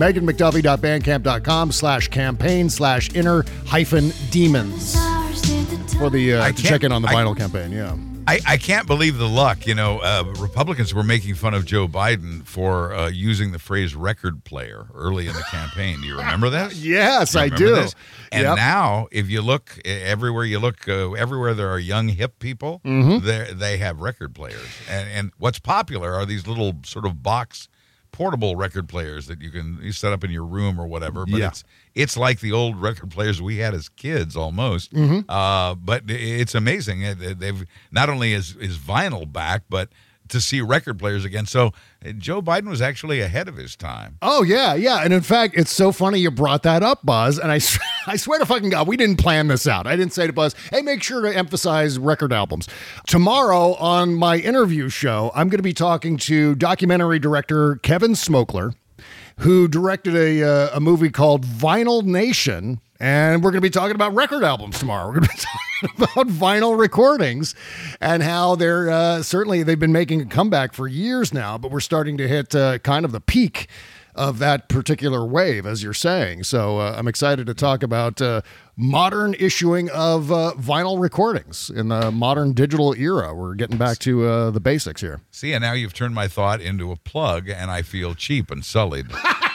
MeganMcDuffie.bandcamp.com/campaign/inner-demons for the to check in on the vinyl campaign. Yeah. I can't believe the luck. You know, Republicans were making fun of Joe Biden for using the phrase record player early in the campaign. Do you remember that? Yes, I do. This? And now, if you look everywhere everywhere there are young, hip people, they have record players. And what's popular are these little sort of box portable record players that you set up in your room or whatever. But it's like the old record players we had as kids almost. But it's amazing. They've not only is vinyl back, but to see record players again. So Joe Biden was actually ahead of his time. Oh, yeah. And in fact, it's so funny you brought that up, Buzz. And I swear to fucking God, we didn't plan this out. I didn't say to Buzz, hey, make sure to emphasize record albums. Tomorrow on my interview show, I'm going to be talking to documentary director Kevin Smokler, who directed a movie called Vinyl Nation. And we're going to be talking about record albums tomorrow. We're going to be talking about vinyl recordings and how they've been making a comeback for years now, but we're starting to hit kind of the peak of that particular wave, as you're saying. So I'm excited to talk about modern issuing of vinyl recordings in the modern digital era. We're getting back to the basics here. See, and now you've turned my thought into a plug, and I feel cheap and sullied.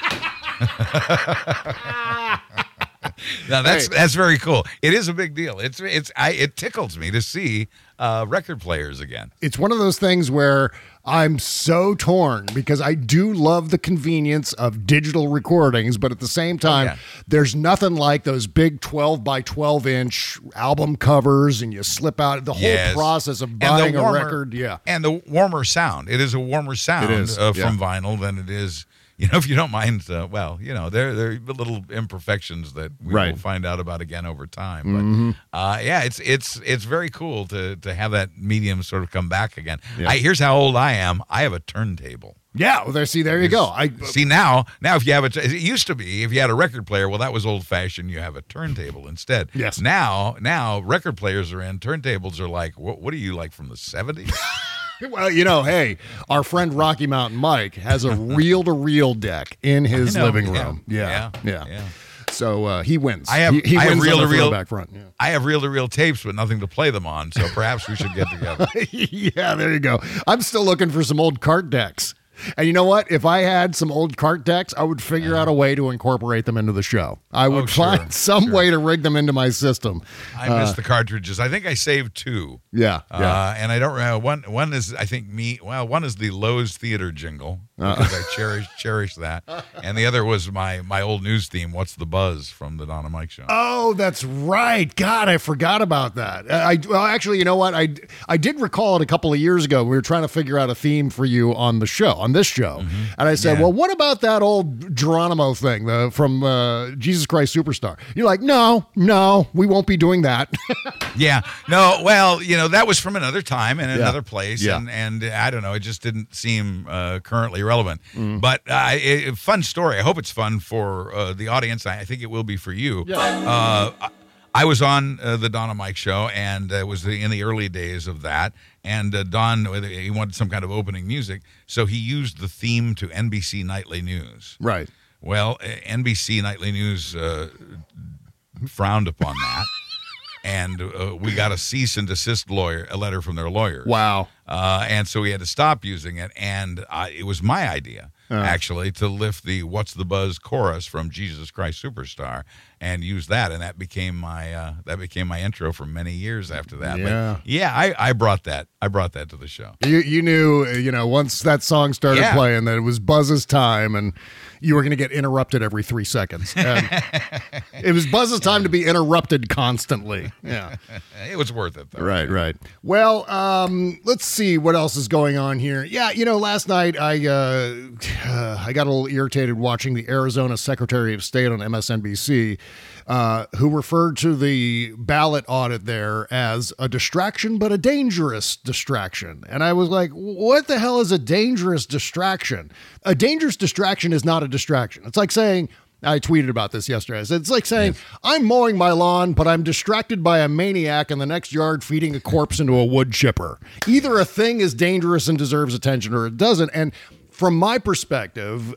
Now that's very cool. It is a big deal. It tickles me to see record players again. It's one of those things where I'm so torn because I do love the convenience of digital recordings, but at the same time, there's nothing like those big 12 by 12 inch album covers, and you slip out the whole process of buying a record. Yeah, and the warmer sound. It is a warmer sound from vinyl than it is. You know, if you don't mind, there are little imperfections that we will find out about again over time. But it's very cool to have that medium sort of come back again. Yeah. Here's how old I am. I have a turntable. Yeah, well, there you go. See now if you have it used to be if you had a record player, well, that was old fashioned. You have a turntable instead. Yes. Now record players are in. Turntables are like what are you like from the 70s? Well, hey, our friend Rocky Mountain Mike has a reel-to-reel deck in his living room. Yeah. So he wins. I have reel-to-reel back front. Yeah. I have reel-to-reel tapes, but nothing to play them on. So perhaps we should get together. Yeah, there you go. I'm still looking for some old cart decks. And you know what? If I had some old cart decks, I would figure out a way to incorporate them into the show. I would find some way to rig them into my system. I miss the cartridges. I think I saved 2. Yeah. And I don't remember. One is, I think, one is the Lowe's Theater jingle, because I cherish that. And the other was my old news theme, What's the Buzz, from the Don and Mike Show. Oh, that's right. God, I forgot about that. Well, actually, you know what? I did recall it a couple of years ago. We were trying to figure out a theme for you on this show. And I said, well, what about that old Geronimo thing from Jesus Christ Superstar? You're like, no, we won't be doing that. Yeah. No, well, that was from another time and another place. Yeah. And I don't know, it just didn't seem currently relevant. But fun story. I hope it's fun for the audience. I think it will be for you. Yeah. I was on the Don and Mike Show, and it was in the early days of that. And Don, he wanted some kind of opening music, so he used the theme to NBC Nightly News. Right. Well, NBC Nightly News frowned upon that, and we got a cease and desist letter from their lawyers. Wow. And so we had to stop using it, and it was my idea, actually, to lift the What's the Buzz chorus from Jesus Christ Superstar and use that, and that became my intro for many years after that. Yeah. But yeah, I brought that to the show. You knew, once that song started playing that it was Buzz's time, and you were going to get interrupted every 3 seconds. And it was Buzz's time to be interrupted constantly. Yeah. It was worth it, though. Right. Well, let's see what else is going on here. Yeah, last night I got a little irritated watching the Arizona Secretary of State on MSNBC, who referred to the ballot audit there as a distraction, but a dangerous distraction. And I was like, what the hell is a dangerous distraction? A dangerous distraction is not a distraction. It's like saying, I tweeted about this yesterday. It's like saying, I'm mowing my lawn, but I'm distracted by a maniac in the next yard feeding a corpse into a wood chipper. Either a thing is dangerous and deserves attention or it doesn't. And from my perspective,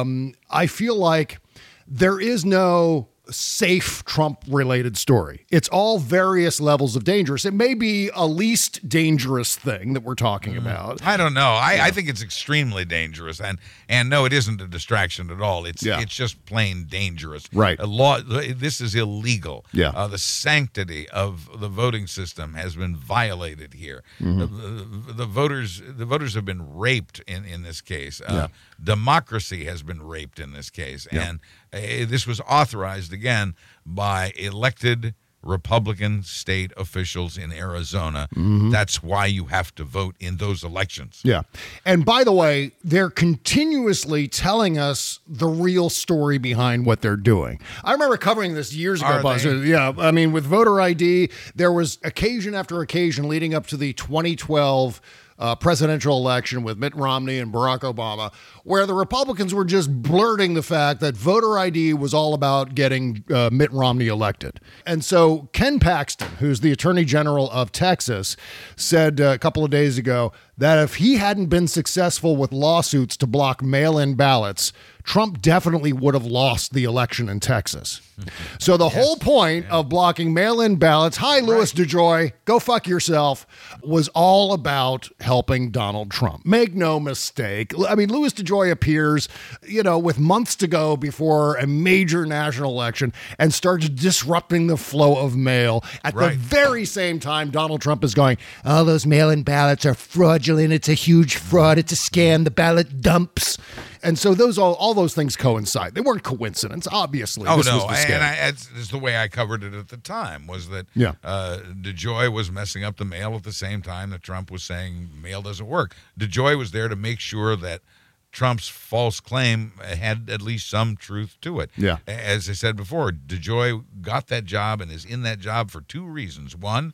I feel like there is no safe Trump-related story. It's all various levels of dangerous. It may be a least dangerous thing that we're talking about. I don't know. I think it's extremely dangerous, and no, it isn't a distraction at all. It's just plain dangerous. Right. This is illegal. Yeah. The sanctity of the voting system has been violated here. The voters have been raped in this case. Democracy has been raped in this case, and this was authorized again by elected Republican state officials in Arizona. That's why you have to vote in those elections. Yeah. And by the way, they're continuously telling us the real story behind what they're doing. I remember covering this years ago, Buzz. Yeah. I mean, with voter ID, there was occasion after occasion leading up to the 2012 presidential election with Mitt Romney and Barack Obama, where the Republicans were just blurting the fact that voter ID was all about getting Mitt Romney elected. And so Ken Paxton, who's the Attorney General of Texas, said a couple of days ago that if he hadn't been successful with lawsuits to block mail-in ballots, Trump definitely would have lost the election in Texas. So the whole point of blocking mail-in ballots, hi, Louis DeJoy, go fuck yourself, was all about helping Donald Trump. Make no mistake. I mean, Louis DeJoy appears, with months to go before a major national election and starts disrupting the flow of mail. At the very same time, Donald Trump is going, all those mail-in ballots are fraudulent. It's a huge fraud. It's a scam. The ballot dumps. And so all those things coincide. They weren't coincidence, obviously. Oh, this no. Was the scam. And it's the way I covered it at the time, was that DeJoy was messing up the mail at the same time that Trump was saying mail doesn't work. DeJoy was there to make sure that Trump's false claim had at least some truth to it. Yeah. As I said before, DeJoy got that job and is in that job for two reasons. One,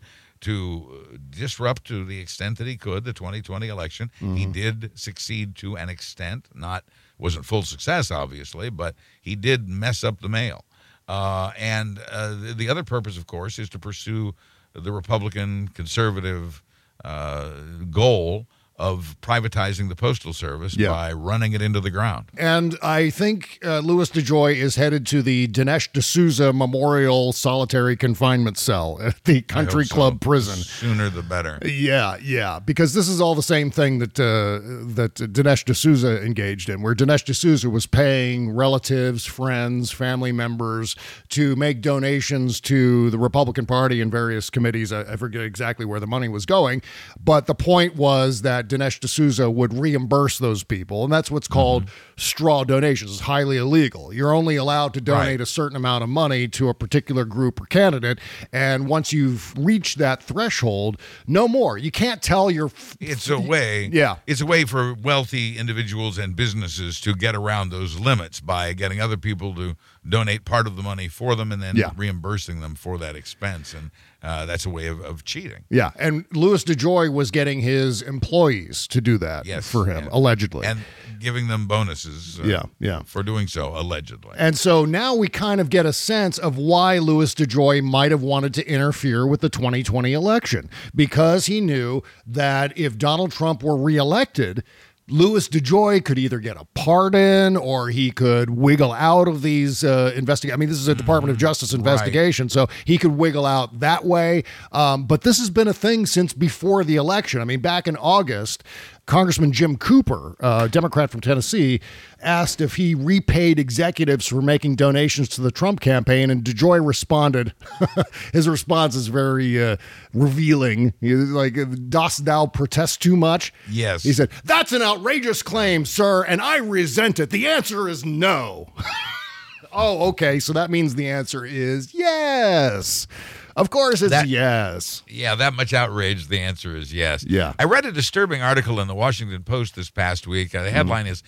to disrupt to the extent that he could the 2020 election. He did succeed to an extent, wasn't full success, obviously, but he did mess up the mail. And the other purpose, of course, is to pursue the Republican conservative goal of privatizing the Postal Service by running it into the ground. And I think Louis DeJoy is headed to the Dinesh D'Souza Memorial Solitary Confinement Cell at the Country Club Prison. Sooner the better. Yeah, because this is all the same thing that Dinesh D'Souza engaged in, where Dinesh D'Souza was paying relatives, friends, family members to make donations to the Republican Party and various committees. I forget exactly where the money was going, but the point was that Dinesh D'Souza would reimburse those people, and that's what's called straw donations. It's highly illegal. You're only allowed to donate a certain amount of money to a particular group or candidate, and once you've reached that threshold, no more. You can't tell your... It's a way. Yeah. It's a way for wealthy individuals and businesses to get around those limits by getting other people to donate part of the money for them and then reimbursing them for that expense, and that's a way of cheating. Yeah, and Louis DeJoy was getting his employees to do that for him, allegedly. And giving them bonuses for doing so, allegedly. And so now we kind of get a sense of why Louis DeJoy might have wanted to interfere with the 2020 election, because he knew that if Donald Trump were reelected, Louis DeJoy could either get a pardon or he could wiggle out of these investigations. I mean, this is a Department of Justice investigation, so he could wiggle out that way. But this has been a thing since before the election. I mean, back in August, Congressman Jim Cooper, a Democrat from Tennessee, asked if he repaid executives for making donations to the Trump campaign, and DeJoy responded. His response is very revealing. He's like, "Dost thou protest too much?" Yes. He said, "That's an outrageous claim, sir, and I resent it. The answer is no." Oh, okay, so that means the answer is yes. Of course it's yes. Yeah, that much outrage, the answer is yes. Yeah. I read a disturbing article in the Washington Post this past week. The headline is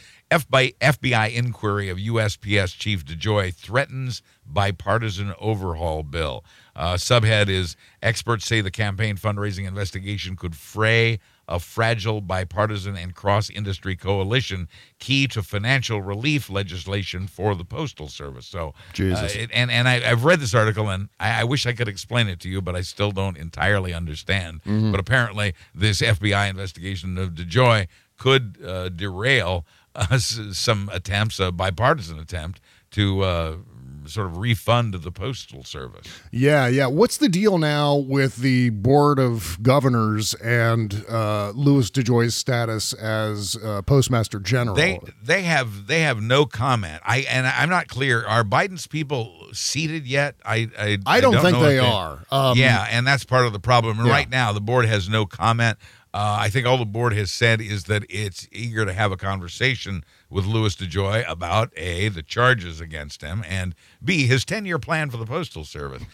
FBI inquiry of USPS Chief DeJoy threatens bipartisan overhaul bill. Subhead is, experts say the campaign fundraising investigation could fray a fragile bipartisan and cross-industry coalition key to financial relief legislation for the Postal Service. So, Jesus. I've read this article, and I wish I could explain it to you, but I still don't entirely understand. But apparently, this FBI investigation of DeJoy could derail some attempts, a bipartisan attempt, to sort of refund the Postal Service. Yeah. What's the deal now with the Board of Governors and Louis DeJoy's status as Postmaster General? They have no comment. I'm not clear. Are Biden's people seated yet? I don't think they are. And that's part of the problem. And right now, the board has no comment. I think all the board has said is that it's eager to have a conversation with Louis DeJoy about A, the charges against him, and B, his 10-year plan for the Postal Service.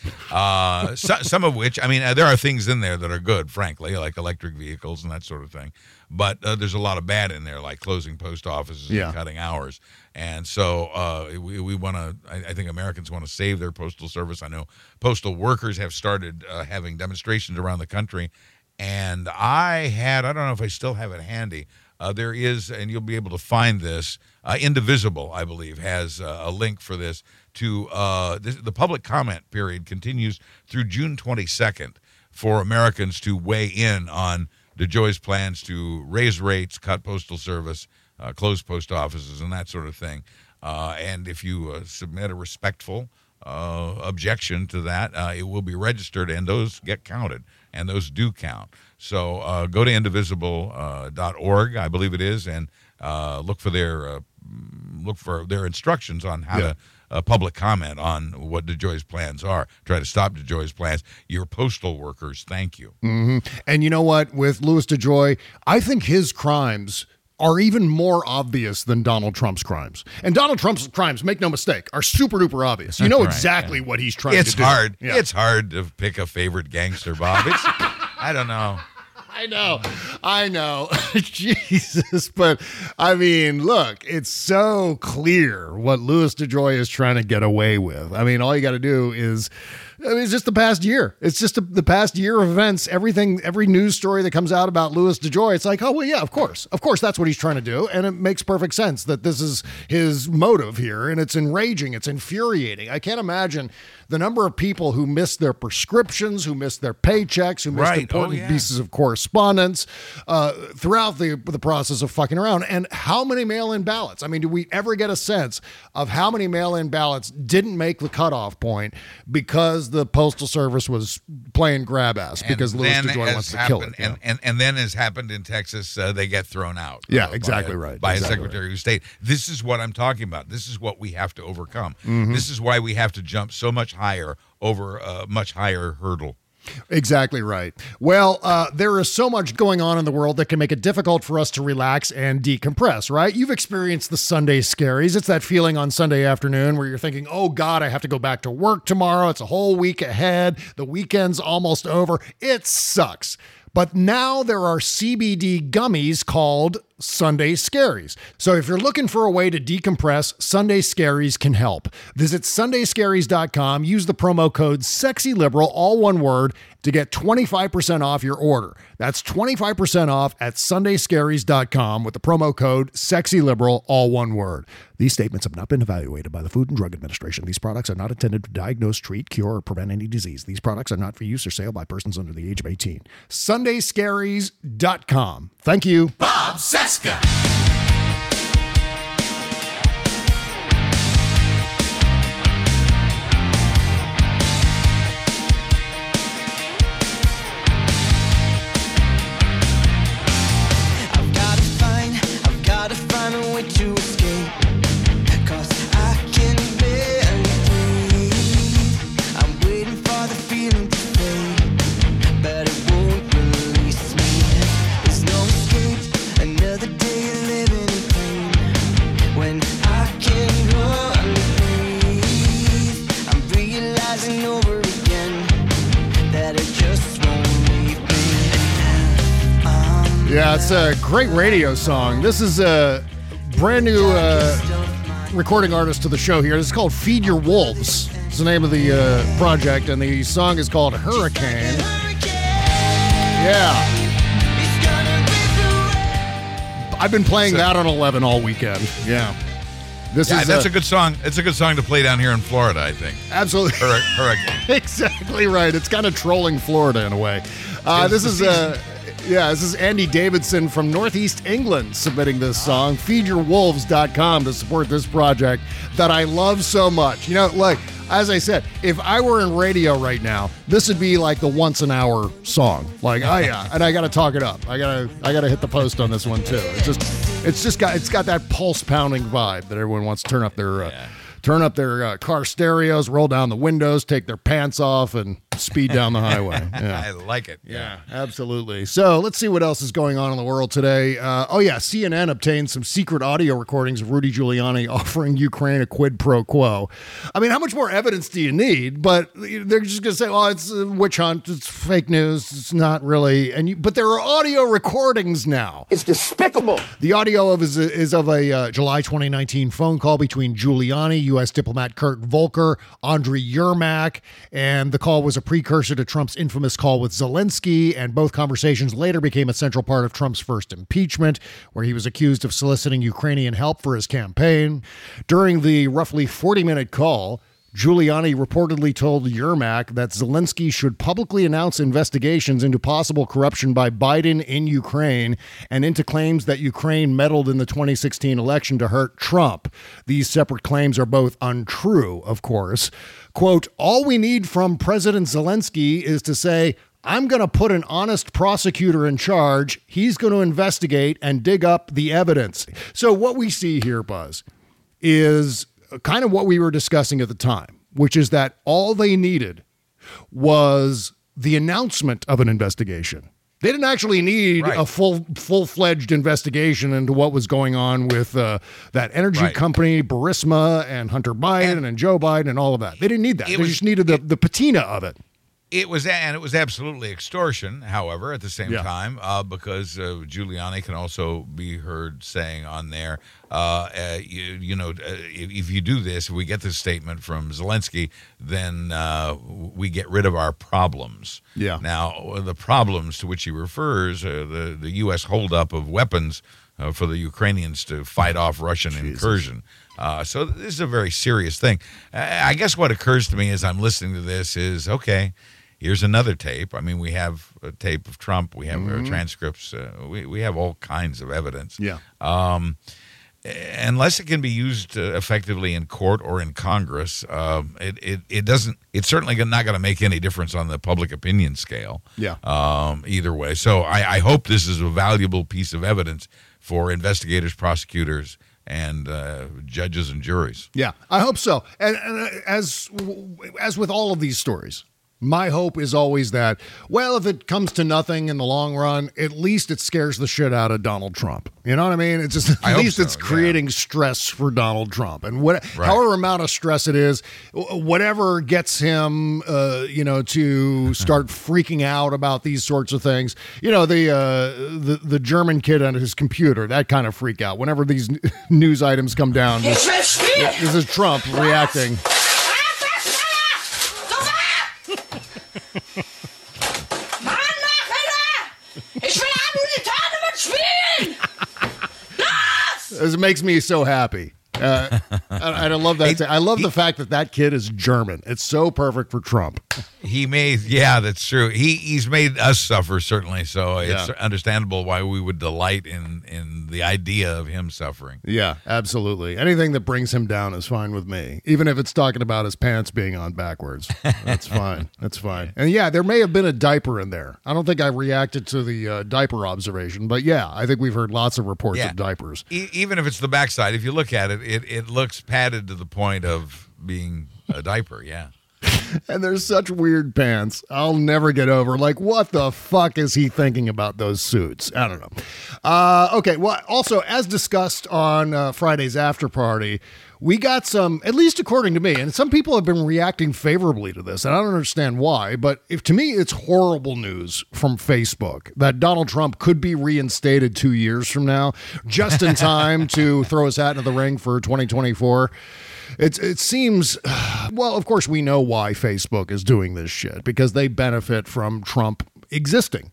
Some of which, I mean, there are things in there that are good, frankly, like electric vehicles and that sort of thing. But there's a lot of bad in there, like closing post offices and cutting hours. And so we want to, I think Americans want to save their Postal Service. I know postal workers have started having demonstrations around the country. And I don't know if I still have it handy. There is, and you'll be able to find this, Indivisible, I believe, has a link for this to the public comment period continues through June 22nd for Americans to weigh in on DeJoy's plans to raise rates, cut postal service, close post offices, and that sort of thing. And if you submit a respectful objection to that, it will be registered, and those get counted, and those do count. So go to indivisible.org, I believe it is, and look for their instructions on how to public comment on what DeJoy's plans are. Try to stop DeJoy's plans. Your postal workers, thank you. Mm-hmm. And you know what? With Louis DeJoy, I think his crimes are even more obvious than Donald Trump's crimes. And Donald Trump's crimes, make no mistake, are super duper obvious. You know exactly what he's trying to do. It's hard. Yeah. It's hard to pick a favorite gangster, Bob. I don't know. I know. Jesus. But, I mean, look, it's so clear what Louis DeJoy is trying to get away with. I mean, all you got to do is I mean, it's just the past year. It's just the past year of events. Everything, every news story that comes out about Louis DeJoy, it's like, oh, well, yeah, of course. Of course, that's what he's trying to do. And it makes perfect sense that this is his motive here. And it's enraging. It's infuriating. I can't imagine the number of people who missed their prescriptions, who missed their paychecks, who missed important pieces of correspondence throughout the process of fucking around. And how many mail-in ballots? I mean, do we ever get a sense of how many mail-in ballots didn't make the cutoff point because the Postal Service was playing grab ass because Louis DeJoy wants to kill it? And then, as happened in Texas, they get thrown out. Yeah, exactly right. By a Secretary of State. This is what I'm talking about. This is what we have to overcome. Mm-hmm. This is why we have to jump so much higher over a much higher hurdle. Exactly right. Well, there is so much going on in the world that can make it difficult for us to relax and decompress, right? You've experienced the Sunday scaries. It's that feeling on Sunday afternoon where you're thinking, oh God, I have to go back to work tomorrow. It's a whole week ahead. The weekend's almost over. It sucks. But now there are CBD gummies called Sunday Scaries. So if you're looking for a way to decompress, Sunday Scaries can help. Visit sundayscaries.com, use the promo code SEXYLIBERAL, all one word, to get 25% off your order. That's 25% off at sundayscaries.com with the promo code SEXYLIBERAL, all one word. These statements have not been evaluated by the Food and Drug Administration. These products are not intended to diagnose, treat, cure, or prevent any disease. These products are not for use or sale by persons under the age of 18. sundayscaries.com. Thank you. Bob Cesca. I've got to find a way to escape, 'cause I can barely breathe. I'm waiting for the feeling to fade, but it won't release me. There's no escape, another day living in pain. When I can hardly breathe, I'm realizing over again that it just won't leave me. Yeah, it's a great radio song. This is a brand new recording artist to the show here. This is called Feed Your Wolves. It's the name of the project, and the song is called Hurricane. Yeah. I've been playing that on 11 all weekend. Yeah. That's a good song. It's a good song to play down here in Florida, I think. Absolutely. Hurricane. Exactly right. It's kind of trolling Florida in a way. This is Andy Davidson from Northeast England submitting this song. Feedyourwolves.com to support this project that I love so much. You know, like, as I said, if I were in radio right now, this would be like the once an hour song. Like, oh yeah, and I got to talk it up. I got to hit the post on this one too. It's got that pulse pounding vibe that everyone wants to turn up their car stereos, roll down the windows, take their pants off, and speed down the highway. Yeah. I like it. Yeah, absolutely. So let's see what else is going on in the world today. CNN obtained some secret audio recordings of Rudy Giuliani offering Ukraine a quid pro quo. I mean, how much more evidence do you need? But they're just going to say, oh, it's a witch hunt. It's fake news. It's not really. But there are audio recordings now. It's despicable. The audio is of a July 2019 phone call between Giuliani, U.S. diplomat Kurt Volker, Andriy Yermak, and the call was a precursor to Trump's infamous call with Zelensky, and both conversations later became a central part of Trump's first impeachment, where he was accused of soliciting Ukrainian help for his campaign. During the roughly 40-minute call, Giuliani reportedly told Yermak that Zelensky should publicly announce investigations into possible corruption by Biden in Ukraine and into claims that Ukraine meddled in the 2016 election to hurt Trump. These separate claims are both untrue, of course. Quote, all we need from President Zelensky is to say, I'm going to put an honest prosecutor in charge. He's going to investigate and dig up the evidence. So what we see here, Buzz, is kind of what we were discussing at the time, which is that all they needed was the announcement of an investigation. They didn't actually need a full-fledged investigation into what was going on with that energy company, Burisma, and Hunter Biden and Joe Biden and all of that. They didn't need that. They just needed the patina of it. It was absolutely extortion, however, at the same time, because Giuliani can also be heard saying on there, if you do this, if we get this statement from Zelensky, then we get rid of our problems. Yeah. Now, the problems to which he refers, the U.S. holdup of weapons for the Ukrainians to fight off Russian incursion. So this is a very serious thing. I guess what occurs to me as I'm listening to this is, okay, here's another tape. I mean, we have a tape of Trump. We have transcripts. We have all kinds of evidence. Yeah. Unless it can be used effectively in court or in Congress, it doesn't. It's certainly not going to make any difference on the public opinion scale. Yeah. Either way. So I hope this is a valuable piece of evidence for investigators, prosecutors, and judges and juries. Yeah, I hope so. And as with all of these stories, my hope is always that, well, if it comes to nothing in the long run, at least it scares the shit out of Donald Trump. You know what I mean? It's just at least it's creating stress for Donald Trump. And however amount of stress it is, whatever gets him, to start freaking out about these sorts of things. You know, the German kid on his computer, that kind of freak out. Whenever these news items come down, this is Trump reacting. It makes me so happy. And I love that. I love the fact that kid is German. It's so perfect for Trump. That's true. He's made us suffer, certainly. So it's understandable why we would delight in the idea of him suffering. Yeah, absolutely. Anything that brings him down is fine with me. Even if it's talking about his pants being on backwards. That's fine. That's fine. And yeah, there may have been a diaper in there. I don't think I reacted to the diaper observation, but yeah, I think we've heard lots of reports of diapers. Even if it's the backside, if you look at it, it looks padded to the point of being a diaper, yeah. And there's such weird pants. I'll never get over. Like, what the fuck is he thinking about those suits? I don't know. Okay, well, also, as discussed on Friday's after party, we got some, at least according to me, and some people have been reacting favorably to this, and I don't understand why, but to me, it's horrible news from Facebook that Donald Trump could be reinstated 2 years from now, just in time to throw his hat into the ring for 2024. It seems, well, of course, we know why Facebook is doing this shit, because they benefit from Trump existing.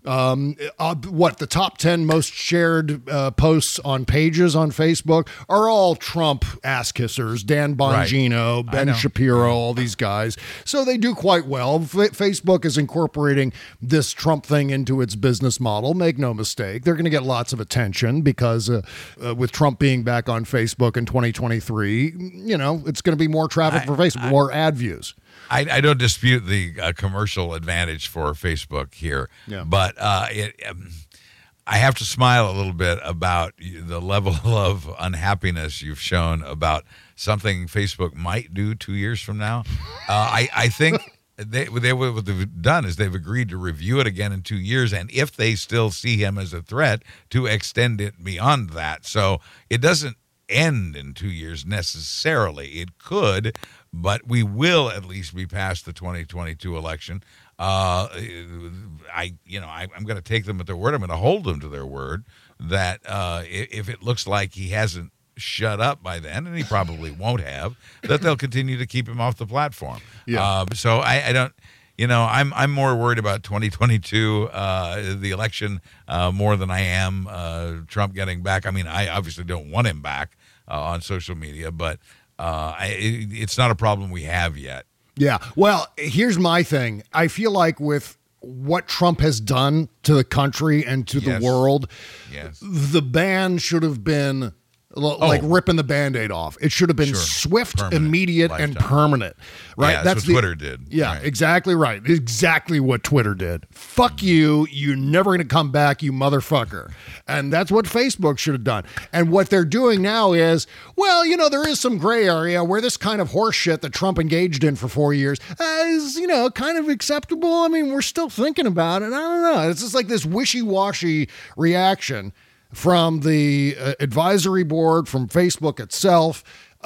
The top 10 most shared posts on pages on Facebook are all Trump ass kissers, Dan Bongino, Ben Shapiro, all these guys. So they do quite well. Facebook is incorporating this Trump thing into its business model. Make no mistake. They're going to get lots of attention because with Trump being back on Facebook in 2023, it's going to be more traffic for Facebook, more ad views. I don't dispute the commercial advantage for Facebook here, but I have to smile a little bit about the level of unhappiness you've shown about something Facebook might do 2 years from now. I think what they've done is they've agreed to review it again in 2 years, and if they still see him as a threat, to extend it beyond that. So it doesn't end in 2 years necessarily. It could, but we will at least be past the 2022 election. I'm going to take them at their word. I'm going to hold them to their word that if it looks like he hasn't shut up by then, and he probably won't have, that they'll continue to keep him off the platform. Yeah. So I don't. I'm more worried about 2022, the election, more than I am Trump getting back. I mean, I obviously don't want him back on social media, but it's not a problem we have yet. Yeah. Well, here's my thing. I feel like with what Trump has done to the country and to the world, the ban should have been like ripping the Band-Aid off. It should have been swift, immediate, and permanent. Right? Yeah, that's what Twitter did. Yeah, right. Exactly right. Exactly what Twitter did. Fuck you. You're never going to come back, you motherfucker. And that's what Facebook should have done. And what they're doing now is, well, there is some gray area where this kind of horse shit that Trump engaged in for 4 years is, kind of acceptable. I mean, we're still thinking about it. I don't know. It's just like this wishy-washy reaction from the advisory board, from Facebook itself.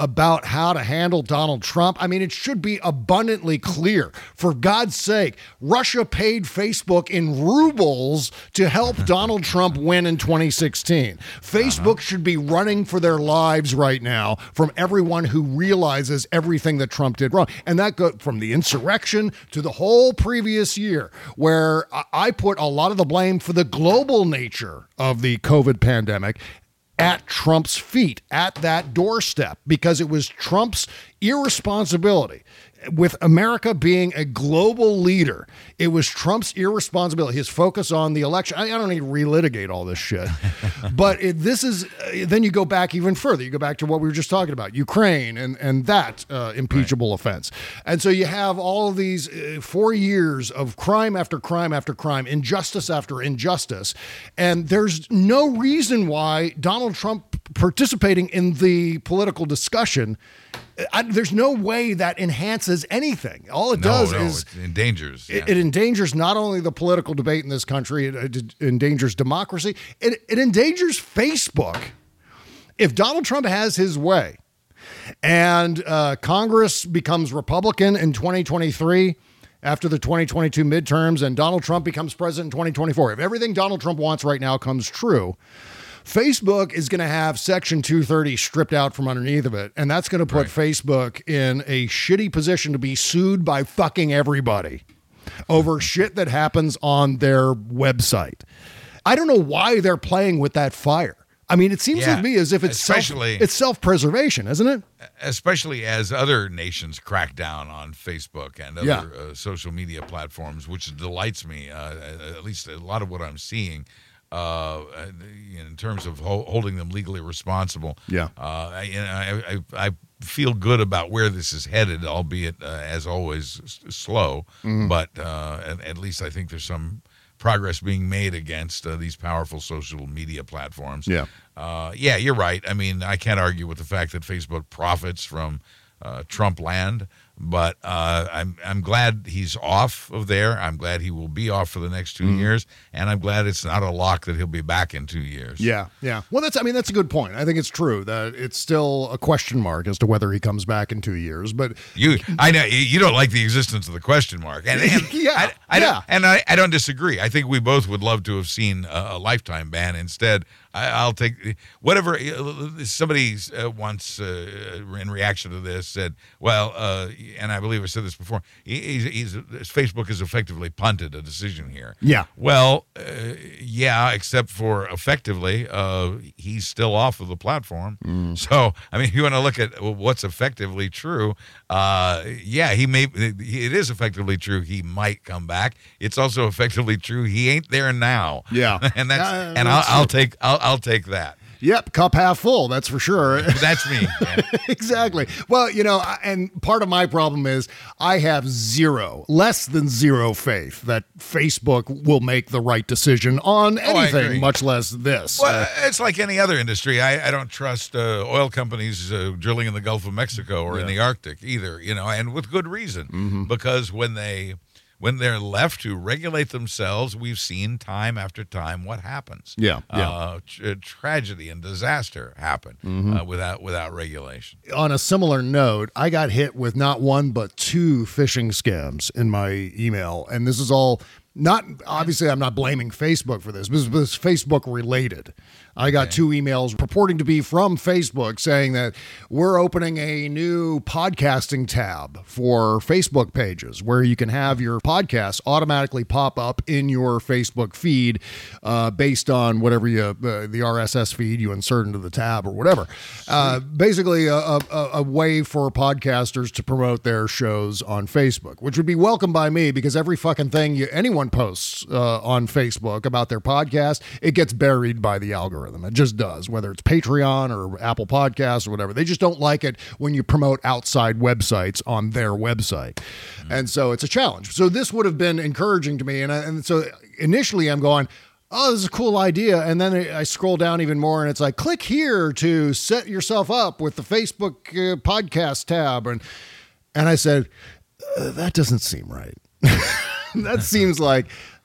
about how to handle Donald Trump. I mean, it should be abundantly clear. For God's sake, Russia paid Facebook in rubles to help Donald Trump win in 2016. Facebook should be running for their lives right now from everyone who realizes everything that Trump did wrong. And that goes from the insurrection to the whole previous year, where I put a lot of the blame for the global nature of the COVID pandemic at Trump's feet, at that doorstep, because it was Trump's irresponsibility. With America being a global leader, it was Trump's irresponsibility, his focus on the election. I don't need to relitigate all this shit. But then you go back even further. You go back to what we were just talking about, Ukraine and that impeachable offense. And so you have all of these 4 years of crime after crime after crime, injustice after injustice. And there's no reason why Donald Trump participating in the political discussion, there's no way that enhances anything. All it does is it endangers. Yeah. It endangers not only the political debate in this country, it endangers democracy. It endangers Facebook. If Donald Trump has his way and Congress becomes Republican in 2023 after the 2022 midterms and Donald Trump becomes president in 2024, if everything Donald Trump wants right now comes true, Facebook is going to have Section 230 stripped out from underneath of it, and that's going to put Facebook in a shitty position to be sued by fucking everybody over shit that happens on their website. I don't know why they're playing with that fire. I mean, it seems to me as if it's self-preservation, isn't it? Especially as other nations crack down on Facebook and other social media platforms, which delights me, at least a lot of what I'm seeing. In terms of holding them legally responsible. I feel good about where this is headed, albeit as always slow. But at least I think there's some progress being made against these powerful social media platforms. You're right. I mean, I can't argue with the fact that Facebook profits from Trump land, but I'm glad he's off of there. I'm glad he will be off for the next 2 years, and I'm glad it's not a lock that he'll be back in 2 years. Yeah. Well, that's a good point. I think it's true that it's still a question mark as to whether he comes back in 2 years. But I know you don't like the existence of the question mark, and I don't disagree. I think we both would love to have seen a lifetime ban. Instead, I'll take whatever. Somebody once, in reaction to this, said, "Well," and I believe I said this before. Facebook has effectively punted a decision here. Yeah. Well, except for effectively, he's still off of the platform. So, I mean, if you want to look at what's effectively true, he may. It is effectively true. He might come back. It's also effectively true. He ain't there now. Yeah. And I'll take that. Yep, cup half full, that's for sure. That's me. Yeah. Exactly. Well, and part of my problem is I have less than zero faith that Facebook will make the right decision on anything, much less this. Well, it's like any other industry. I don't trust oil companies drilling in the Gulf of Mexico or in the Arctic either, and with good reason. Because when they're left to regulate themselves, we've seen time after time what happens. Tragedy and disaster happen without regulation. On a similar note, I got hit with not one but 2 phishing scams in my email, and this is all obviously I'm not blaming Facebook for this, but it's Facebook related. I got 2 emails purporting to be from Facebook saying that we're opening a new podcasting tab for Facebook pages where you can have your podcast automatically pop up in your Facebook feed based on whatever the RSS feed you insert into the tab or whatever. Basically a way for podcasters to promote their shows on Facebook, which would be welcomed by me because every fucking thing anyone posts on Facebook about their podcast, it gets buried by the algorithm. It just does, whether it's Patreon or Apple Podcasts or whatever. They just don't like it when you promote outside websites on their website. And so it's a challenge. So this would have been encouraging to me. And so initially I'm going, oh, this is a cool idea. And then I scroll down even more and it's like, click here to set yourself up with the Facebook podcast tab. And I said, that doesn't seem right. That seems like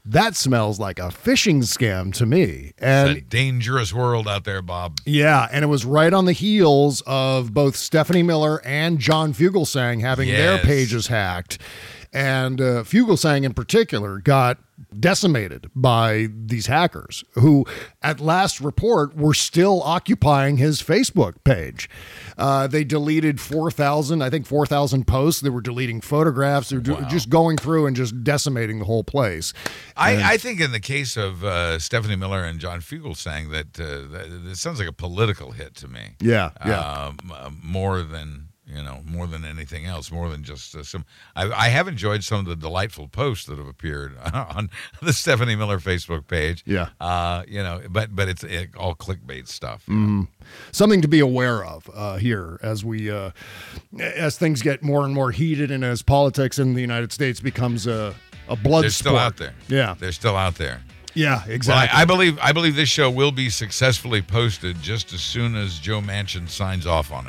that smells like a phishing scam to me. And it's a dangerous world out there, Bob. yeah, and it was right on the heels of both Stephanie Miller and John Fugelsang having their pages hacked. And Fugelsang in particular got decimated by these hackers who, at last report, were still occupying his Facebook page. They deleted 4,000 posts. They were deleting photographs. They were just going through and just decimating the whole place. I think in the case of Stephanie Miller and John Fugelsang that it sounds like a political hit to me. Yeah. More than anything else, more than just some. I have enjoyed some of the delightful posts that have appeared on the Stephanie Miller Facebook page. Yeah. But it's all clickbait stuff. Something to be aware of here as things get more and more heated, and as politics in the United States becomes a blood They're sport. still out there. Yeah. They're still out there. Yeah, exactly. Well, I believe this show will be successfully posted just as soon as Joe Manchin signs off on it.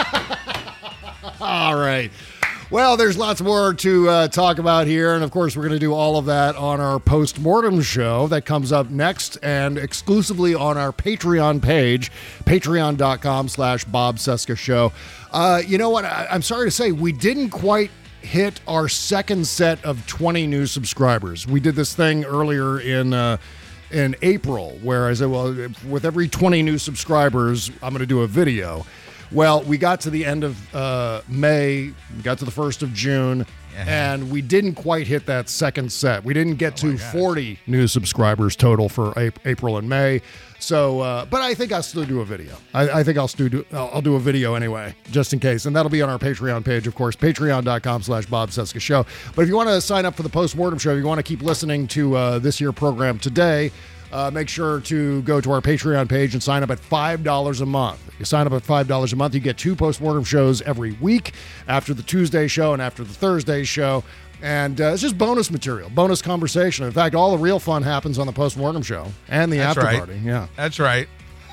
All right. Well, there's lots more to talk about here. And, of course, we're going to do all of that on our post-mortem show that comes up next and exclusively on our Patreon page, patreon.com/Bob Cesca Show. You know what? I'm sorry to say we didn't quite hit our second set of 20 new subscribers. We did this thing earlier in April where I said, well, with every 20 new subscribers, I'm going to do a video. Well, we got to the end of May, we got to the 1st of June, and we didn't quite hit that second set. We didn't get to 40 new subscribers total for April and May. So, but I think I'll still do a video. I think I'll do a video anyway, just in case. And that'll be on our Patreon page, of course, patreon.com/Bob Cesca Show. But if you want to sign up for the Postmortem Show, if you want to keep listening to this year program today, make sure to go to our Patreon page and sign up at $5 a month. You sign up at $5 a month, you get 2 Postmortem shows every week, after the Tuesday show and after the Thursday show. And it's just bonus material, bonus conversation. In fact, all the real fun happens on the Postmortem show and the after party. Yeah, that's right.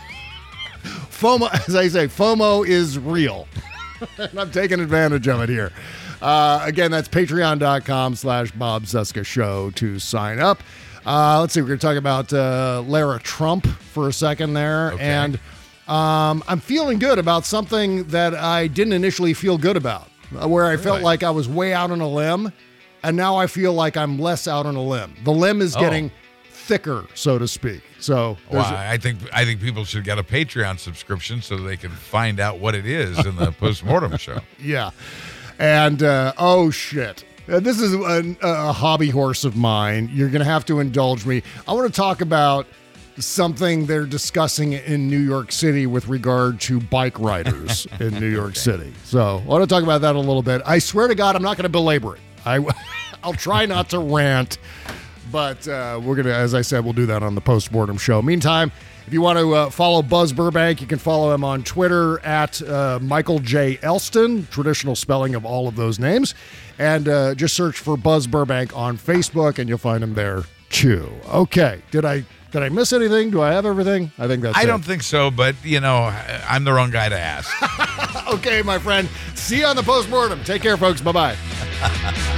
FOMO, as I say, FOMO is real. And I'm taking advantage of it here. Again, that's patreon.com/Bob Cesca Show to sign up. Let's see, we're going to talk about Lara Trump for a second there. Okay. And I'm feeling good about something that I didn't initially feel good about, where I felt like I was way out on a limb, and now I feel like I'm less out on a limb. The limb is getting thicker, so to speak. So I think people should get a Patreon subscription so they can find out what it is in the Postmortem show. Yeah. And, oh, shit. This is a hobby horse of mine. You're going to have to indulge me. I want to talk about something they're discussing in New York City with regard to bike riders in New York City. So I want to talk about that a little bit. I swear to God, I'm not going to belabor it. I'll try not to rant, but we're going to, as I said, we'll do that on the Postmortem Show. Meantime, if you want to follow Buzz Burbank, you can follow him on Twitter at Michael J. Elston, traditional spelling of all of those names. And just search for Buzz Burbank on Facebook, and you'll find him there, too. Okay. Did I miss anything? Do I have everything? I think that's it. I don't think so, but, I'm the wrong guy to ask. Okay, my friend. See you on the Postmortem. Take care, folks. Bye-bye.